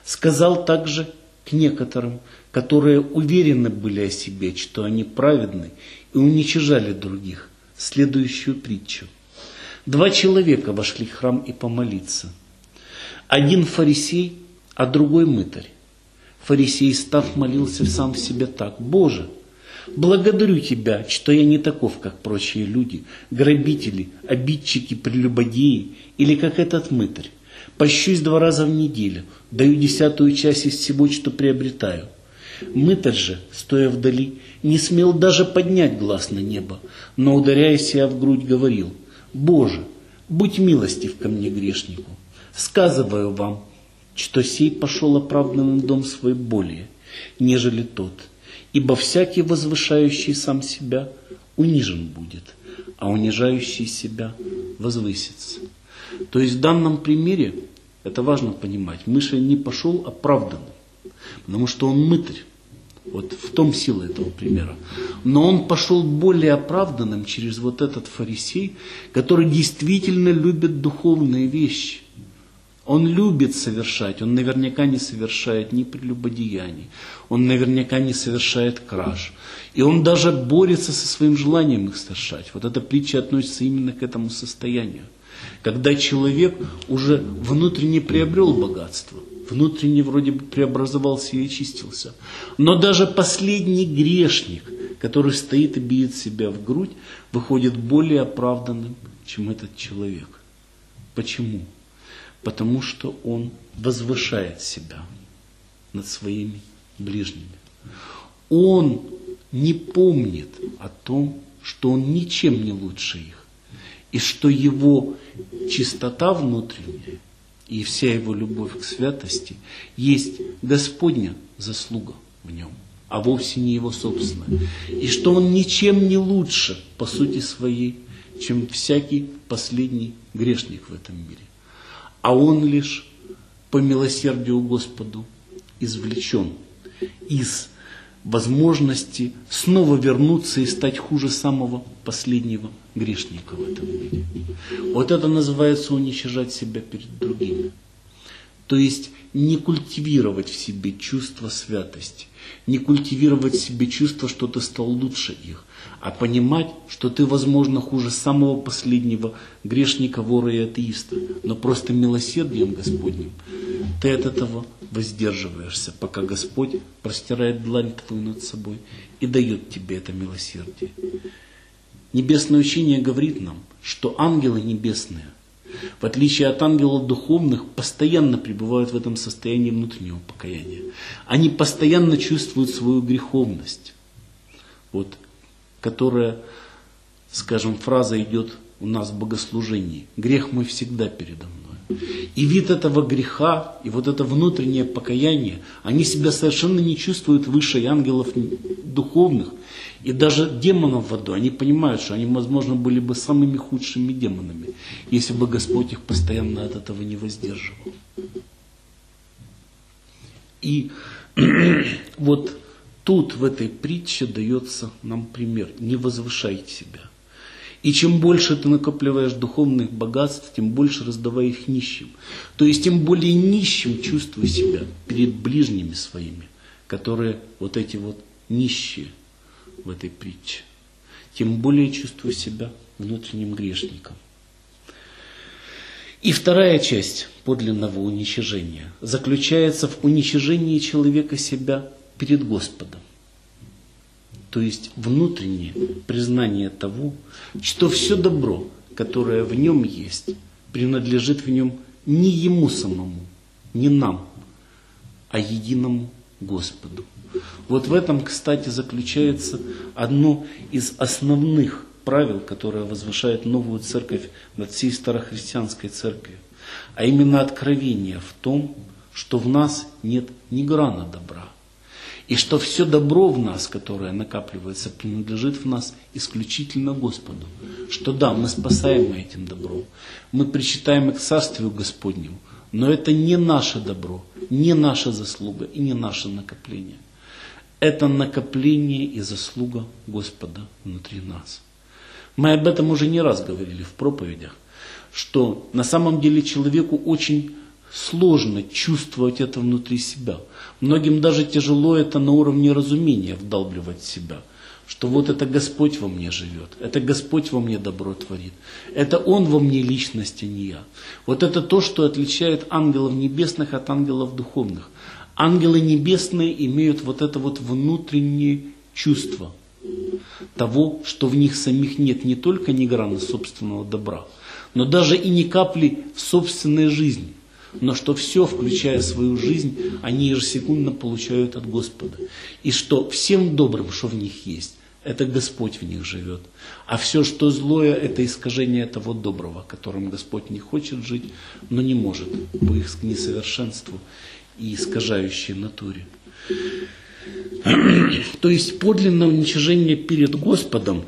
B: Сказал также к некоторым, которые уверены были о себе, что они праведны, и уничижали других, следующую притчу. 2 человека вошли в храм и помолиться. Один фарисей, а другой мытарь. Фарисей, став, молился сам в себе так: «Боже, благодарю Тебя, что я не таков, как прочие люди, грабители, обидчики, прелюбодеи, или как этот мытарь. Пощусь 2 раза в неделю, даю 10-ую часть из всего, что приобретаю». Мытарь же, стоя вдали, не смел даже поднять глаз на небо, но, ударяя себя в грудь, говорил: «Боже, будь милостив ко мне, грешнику. Сказываю вам, что сей пошел оправданным в дом свой более, нежели тот, ибо всякий, возвышающий сам себя, унижен будет, а унижающий себя возвысится». То есть в данном примере, это важно понимать, Миша не пошел оправданным, потому что он мытарь. Вот в том сила этого примера. Но он пошел более оправданным через вот этот фарисей, который действительно любит духовные вещи. Он любит совершать, он наверняка не совершает ни прелюбодеяний, он наверняка не совершает краж. И он даже борется со своим желанием их совершать. Вот эта притча относится именно к этому состоянию. Когда человек уже внутренне приобрел богатство, внутренне вроде бы преобразовался и очистился, но даже последний грешник, который стоит и бьет себя в грудь, выходит более оправданным, чем этот человек. Почему? Потому что он возвышает себя над своими ближними. Он не помнит о том, что он ничем не лучше их, и что его чистота внутренняя и вся его любовь к святости есть Господня заслуга в нем, а вовсе не его собственная. И что он ничем не лучше по сути своей, чем всякий последний грешник в этом мире. А он лишь по милосердию Господу извлечен из возможности снова вернуться и стать хуже самого последнего грешника в этом мире. Вот это называется уничижать себя перед другими. То есть не культивировать в себе чувство святости, не культивировать в себе чувство, что ты стал лучше их, а понимать, что ты, возможно, хуже самого последнего грешника, вора и атеиста, но просто милосердием Господним ты от этого воздерживаешься, пока Господь простирает длань твою над собой и дает тебе это милосердие. Небесное учение говорит нам, что ангелы небесные, в отличие от ангелов духовных, постоянно пребывают в этом состоянии внутреннего покаяния. Они постоянно чувствуют свою греховность, вот, которая, скажем, фраза идет у нас в богослужении: «Грех мой всегда передо мной». И вид этого греха, и вот это внутреннее покаяние, они себя совершенно не чувствуют выше ангелов духовных, и даже демонов в аду. Они понимают, что они, возможно, были бы самыми худшими демонами, если бы Господь их постоянно от этого не воздерживал. И вот тут в этой притче дается нам пример: не возвышай себя. И чем больше ты накапливаешь духовных богатств, тем больше раздавай их нищим. То есть тем более нищим чувствуй себя перед ближними своими, которые вот эти вот нищие в этой притче. Тем более чувствуй себя внутренним грешником. И вторая часть подлинного уничижения заключается в уничижении человека себя перед Господом. То есть внутреннее признание того, что все добро, которое в нем есть, принадлежит в нем не ему самому, не нам, а единому Господу. Вот в этом, кстати, заключается одно из основных правил, которое возвышает новую церковь над всей старохристианской церковью, а именно откровение в том, что в нас нет ни грана добра, и что все добро в нас, которое накапливается, принадлежит в нас исключительно Господу. Что да, мы спасаемы этим добром, мы причитаем к Царствию Господнему, но это не наше добро, не наша заслуга и не наше накопление. Это накопление и заслуга Господа внутри нас. Мы об этом уже не раз говорили в проповедях, что на самом деле человеку очень сложно чувствовать это внутри себя. Многим даже тяжело это на уровне разумения вдалбливать в себя. Что вот это Господь во мне живет, это Господь во мне добро творит, это Он во мне личность, а не я. Вот это то, что отличает ангелов небесных от ангелов духовных. Ангелы небесные имеют вот это вот внутреннее чувство того, что в них самих нет не только ни грана собственного добра, но даже и ни капли в собственной жизни. Но что все, включая свою жизнь, они ежесекундно получают от Господа. И что всем добрым, что в них есть, это Господь в них живет. А все, что злое, это искажение того доброго, которым Господь не хочет жить, но не может по их несовершенству и искажающей натуре. То есть подлинное уничижение перед Господом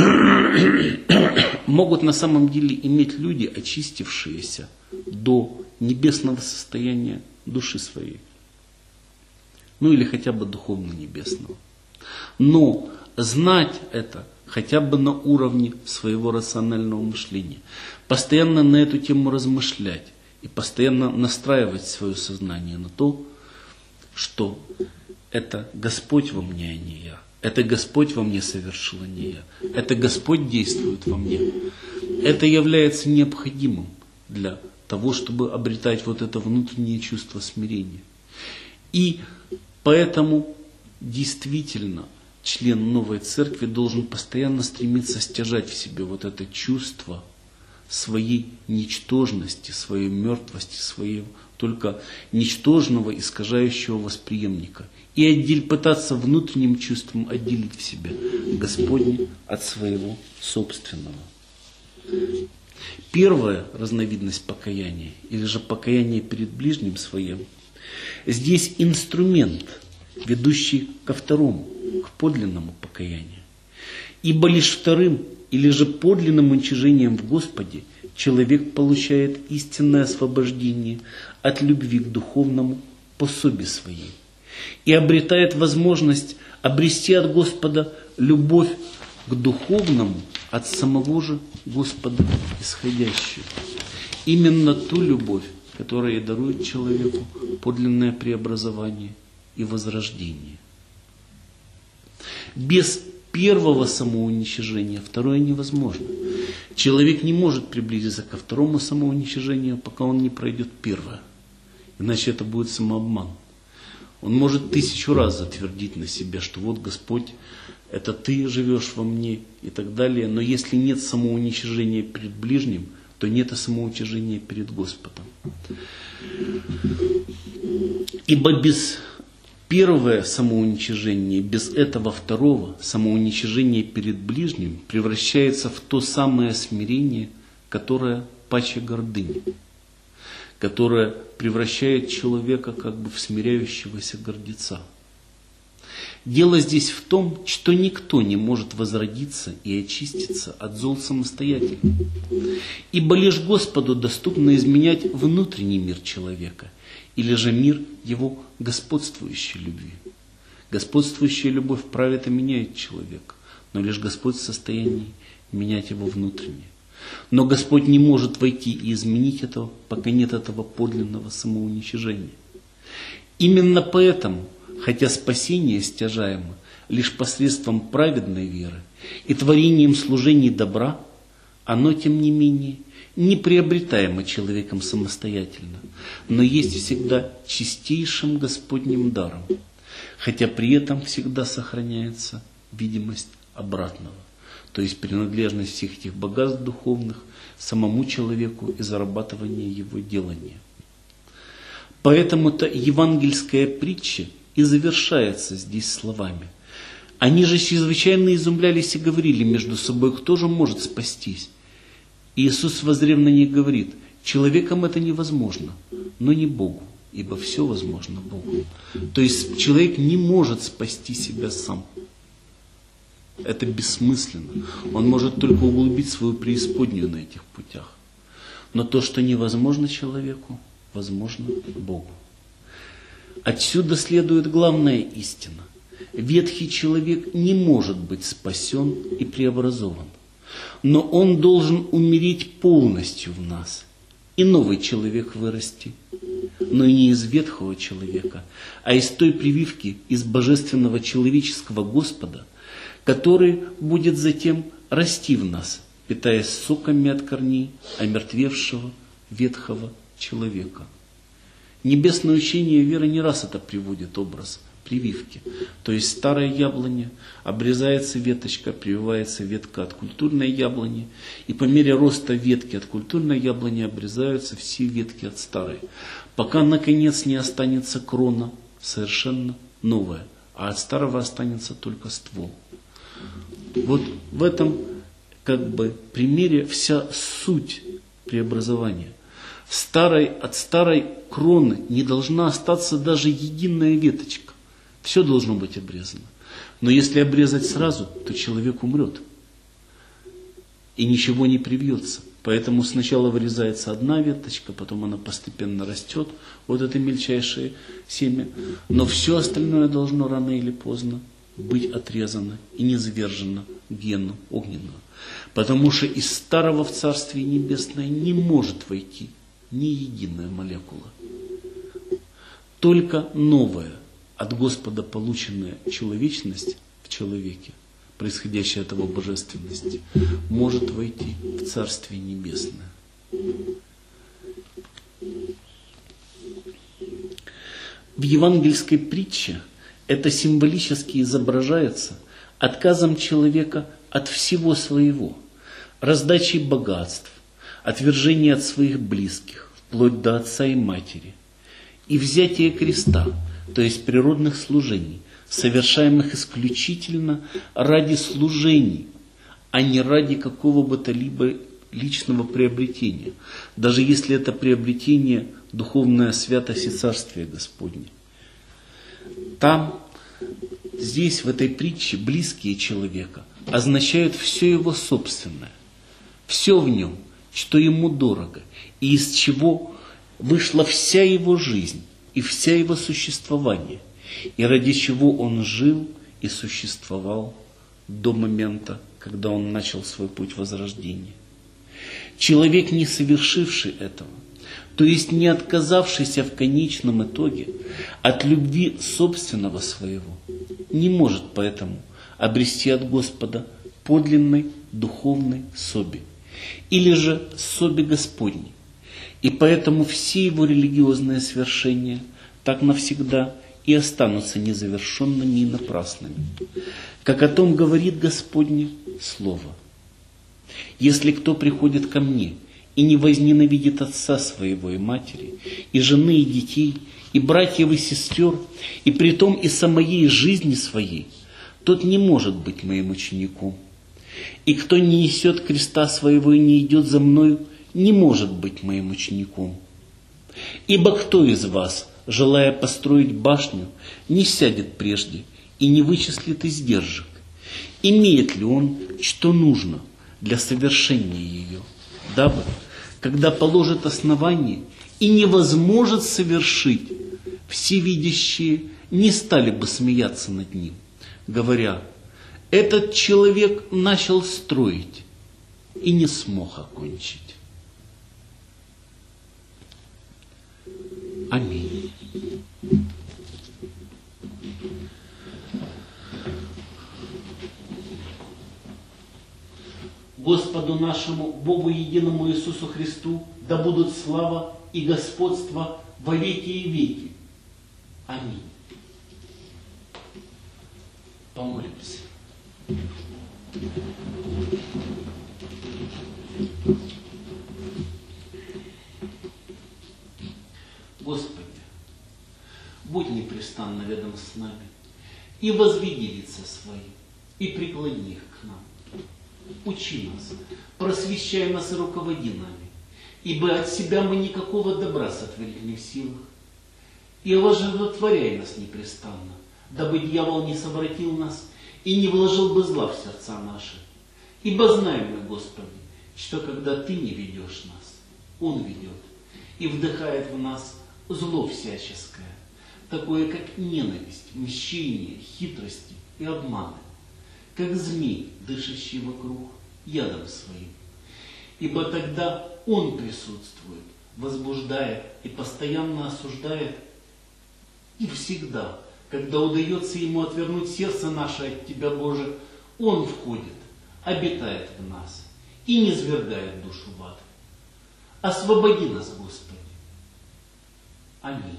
B: могут на самом деле иметь люди, очистившиеся до небесного состояния души своей. Ну или хотя бы духовно-небесного. Но знать это хотя бы на уровне своего рационального мышления. Постоянно на эту тему размышлять и постоянно настраивать свое сознание на то, что это Господь во мне, а не я. Это Господь во мне совершил, а не я. Это Господь действует во мне. Это является необходимым для того, чтобы обретать вот это внутреннее чувство смирения. И поэтому действительно член новой церкви должен постоянно стремиться стяжать в себе вот это чувство своей ничтожности, своей мертвости, своего только ничтожного, искажающего восприемника. И пытаться внутренним чувством отделить в себе Господне от своего собственного. Первая разновидность покаяния, или же покаяние перед ближним своим, здесь инструмент, ведущий ко второму, к подлинному покаянию. Ибо лишь вторым, или же подлинным уничижением в Господе человек получает истинное освобождение от любви к духовному по особе своей и обретает возможность обрести от Господа любовь к духовному от самого же Господа исходящую. Именно ту любовь, которая дарует человеку подлинное преобразование и возрождение. Без первого самоуничижения второе невозможно. Человек не может приблизиться ко второму самоуничижению, пока он не пройдет первое. Иначе это будет самообман. Он может 1000 раз затвердить на себе, что вот Господь, это ты живешь во мне и так далее. Но если нет самоуничижения перед ближним, то нет и самоуничижения перед Господом. Ибо без первого самоуничижения, без этого второго самоуничижение перед ближним превращается в то самое смирение, которое паче гордыни, которое превращает человека как бы в смиряющегося гордеца. Дело здесь в том, что никто не может возродиться и очиститься от зол самостоятельно. Ибо лишь Господу доступно изменять внутренний мир человека, или же мир его господствующей любви. Господствующая любовь правит и меняет человека, но лишь Господь в состоянии менять его внутреннее. Но Господь не может войти и изменить этого, пока нет этого подлинного самоуничижения. Именно поэтому, хотя спасение стяжаемо лишь посредством праведной веры и творением служений добра, оно, тем не менее, не приобретаемо человеком самостоятельно, но есть всегда чистейшим Господним даром, хотя при этом всегда сохраняется видимость обратного, то есть принадлежность всех этих богатств духовных самому человеку и зарабатывание его делания. Поэтому-то евангельская притча и завершается здесь словами. Они же чрезвычайно изумлялись и говорили между собой, кто же может спастись? И Иисус, воззрев на них, говорит, человеком это невозможно, но не Богу, ибо все возможно Богу. То есть человек не может спасти себя сам. Это бессмысленно. Он может только углубить свою преисподнюю на этих путях. Но то, что невозможно человеку, возможно Богу. Отсюда следует главная истина. Ветхий человек не может быть спасен и преобразован. Но он должен умереть полностью в нас, и новый человек вырасти но и не из ветхого человека, а из той прививки из божественного человеческого Господа, который будет затем расти в нас, питаясь соками от корней омертвевшего ветхого человека. Небесное учение веры не раз это приводит образ прививки. То есть старое яблоня, обрезается веточка, прививается ветка от культурной яблони, и по мере роста ветки от культурной яблони обрезаются все ветки от старой, пока наконец не останется крона совершенно новая, а от старого останется только ствол. Вот в этом примере вся суть преобразования. От старой кроны не должна остаться даже единая веточка. Все должно быть обрезано. Но если обрезать сразу, то человек умрет. И ничего не привьется. Поэтому сначала вырезается одна веточка, потом она постепенно растет, вот это мельчайшее семя. Но все остальное должно рано или поздно быть отрезано и низвержено в гену огненного. Потому что из старого в Царствие Небесное не может войти ни единая молекула. Только новая, от Господа полученная человечность в человеке, происходящая от его божественности, может войти в Царствие Небесное. В евангельской притче это символически изображается отказом человека от всего своего, раздачей богатств, отвержение от своих близких, вплоть до отца и матери, и взятие креста, то есть природных служений, совершаемых исключительно ради служений, а не ради какого бы то либо личного приобретения, даже если это приобретение духовная святость и Царствие Господне. Здесь, в этой притче, близкие человека означают все его собственное, все в нем, что ему дорого, и из чего вышла вся его жизнь и вся его существование, и ради чего он жил и существовал до момента, когда он начал свой путь возрождения. Человек, не совершивший этого, то есть не отказавшийся в конечном итоге от любви собственного своего, не может поэтому обрести от Господа подлинной духовной соби, или же соби Господней. И поэтому все его религиозные свершения так навсегда и останутся незавершенными и напрасными. Как о том говорит Господне Слово. Если кто приходит ко мне и не возненавидит отца своего и матери, и жены, и детей, и братьев, и сестер, и притом и самой жизни своей, тот не может быть моим учеником. И кто не несет креста своего и не идет за мною, не может быть моим учеником. Ибо кто из вас, желая построить башню, не сядет прежде и не вычислит издержек? Имеет ли он, что нужно для совершения ее, дабы, когда положит основание и невозможно совершить, всевидящие не стали бы смеяться над ним, говоря: этот человек начал строить и не смог окончить. Аминь. Господу нашему, Богу единому Иисусу Христу, да будут слава и господство во веки и веки. Аминь. Помолимся. Господи, будь непрестанно рядом с нами, и возведи лица свои, и преклони их к нам. Учи нас, просвещай нас и руководи нами, ибо от себя мы никакого добра сотворить не в силах. И оживотворяй нас непрестанно, дабы дьявол не совратил нас и не вложил бы зла в сердца наши. Ибо знаем мы, Господи, что когда Ты не ведешь нас, Он ведет и вдыхает в нас зло всяческое, такое как ненависть, мщение, хитрости и обманы, как змей, дышащий вокруг ядом своим. Ибо тогда он присутствует
A: возбуждает и постоянно осуждает. И всегда, когда удается ему отвернуть сердце наше от Тебя, Боже, Он входит, обитает в нас и не низвергает душу в ад. Освободи нас, Господи. Аминь.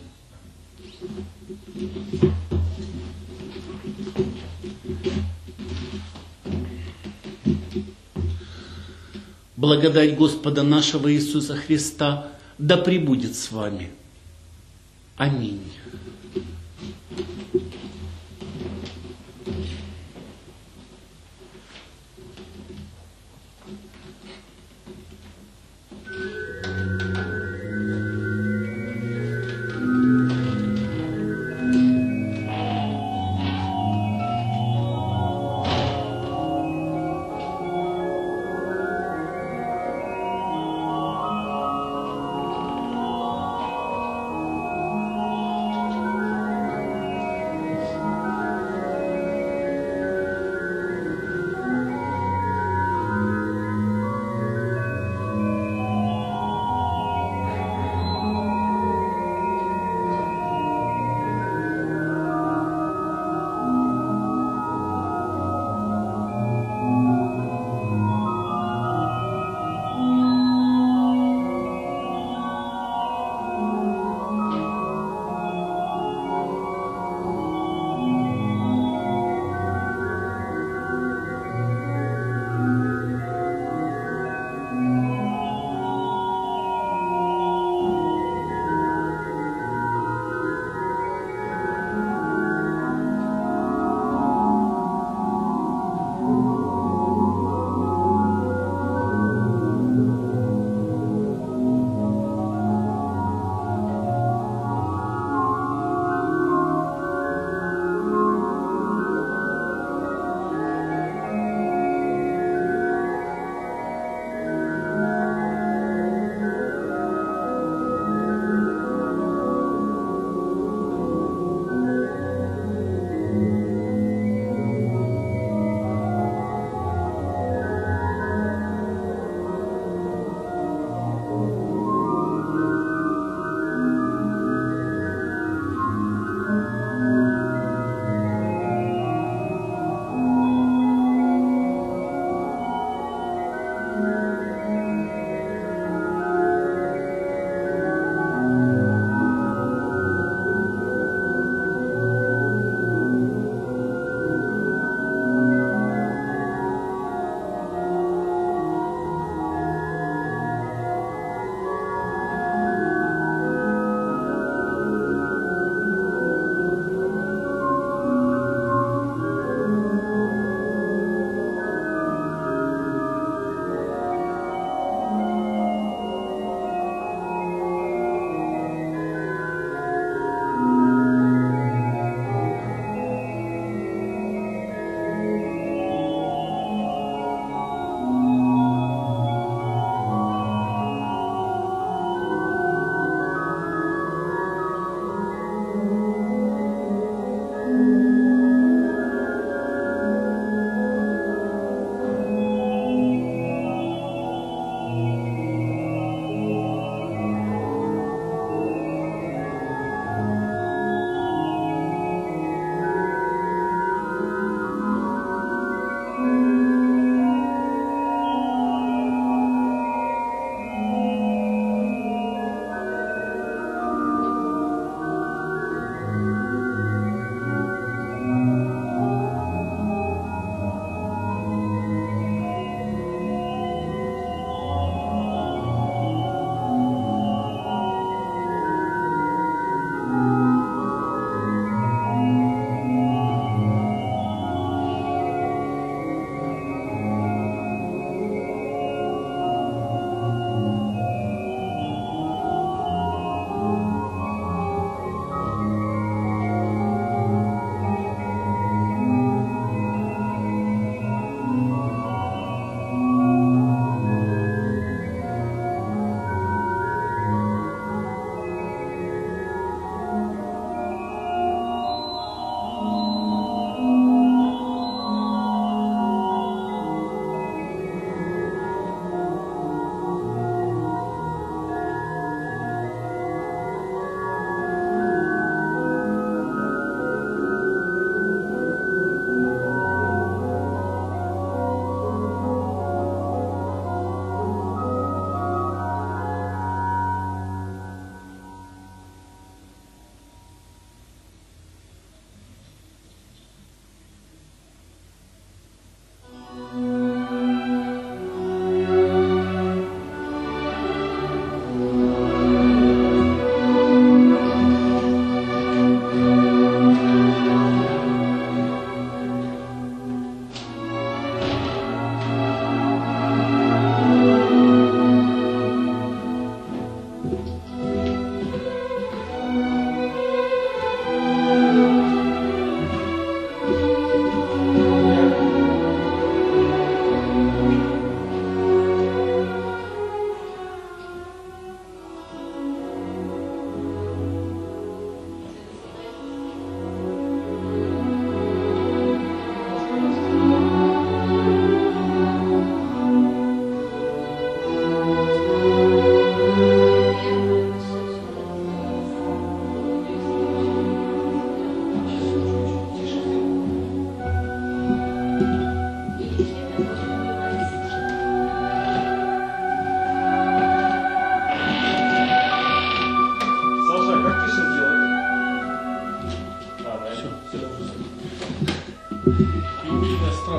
A: Благодать Господа нашего Иисуса Христа да пребудет с вами. Аминь.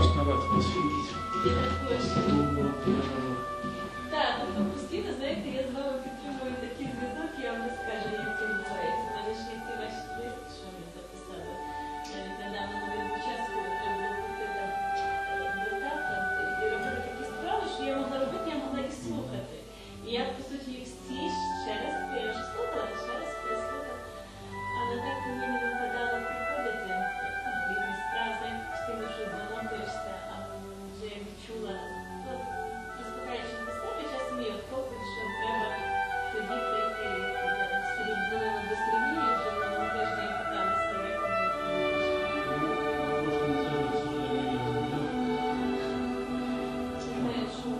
A: страшно рад вас видеть.
C: Так, тобто постійно, знаєте, я з вами підтримую такий зв'язок, я вам розкажу, як це відбувається. У мене ж є ці ваші листи, що ми записали. Навіть недавно новий був час, коли треба було прийти до театру і робити такі справи, що я могла робити, я могла їх слухати. І я, по суті, їх всі ще раз, я вже слухала, ще раз переслухала. Але так мені не випадало приходити. Різні справи, знаєте, постійно вже занотуєшся, а вже я відчула, розповідаючи про себе, часом і відкопуєш, що треба тоді прийти собі дзвонила до Сергія, вже на новому тижні і питалася, як вони. Знаю, що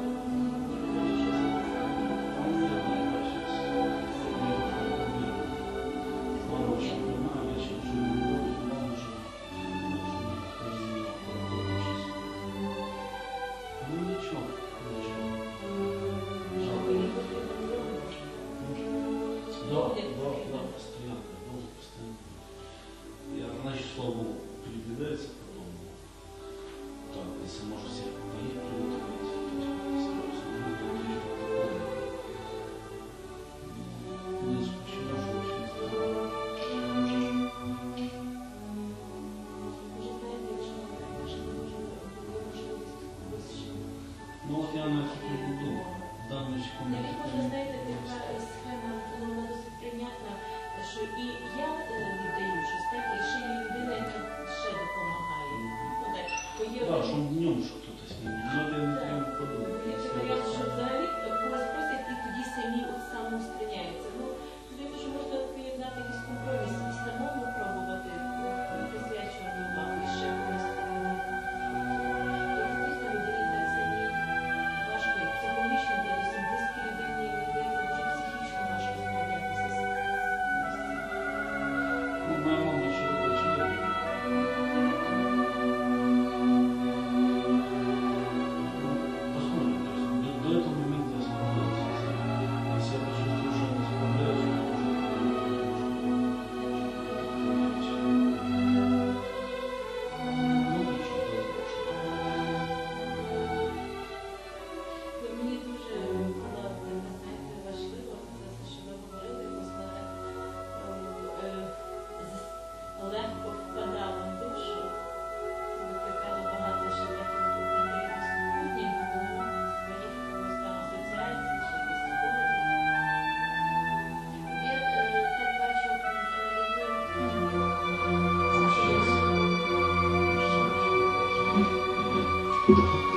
A: Постоянно. Я, значит, слава Богу, передвигается потом. Так, если можно себе поесть, не исключено, что очень здорово. Ну вот я на это придумал. В данную секунду.
C: навіть можна, знаєте, така схема, вона досить прийнятна, що і я віддаю щось, так, і ще є людина, яка ще допомагає. Отак, бо є
A: Да, что днем что кто-то с ним. Но это я не прям подумал.
C: є варіант, що взагалі когось просять і тоді самі от самоустраняються. Ну, здається, що можна поєднати якийсь компроміс і самому пробувати присвячувати увагу і ще комусь. Тобто, дійсно, людині так самі важко, і психологічно, передусім, близькі людині, здається, дуже психічно важко справлятися з цим.
A: Ну, моя мама еще такой человек. Посмотрим, то есть до этого момента я справлялся. Если я почувствую, что я не справляюсь, я
C: Мені дуже було таке, знаєте, важливо, те, що ви говорили, просто легко впадало в душу, викликало багато ще деколи якихось буднів, своїх якихось там асоціацій, чи якісь спогади. Я так бачу,
A: Сейчас.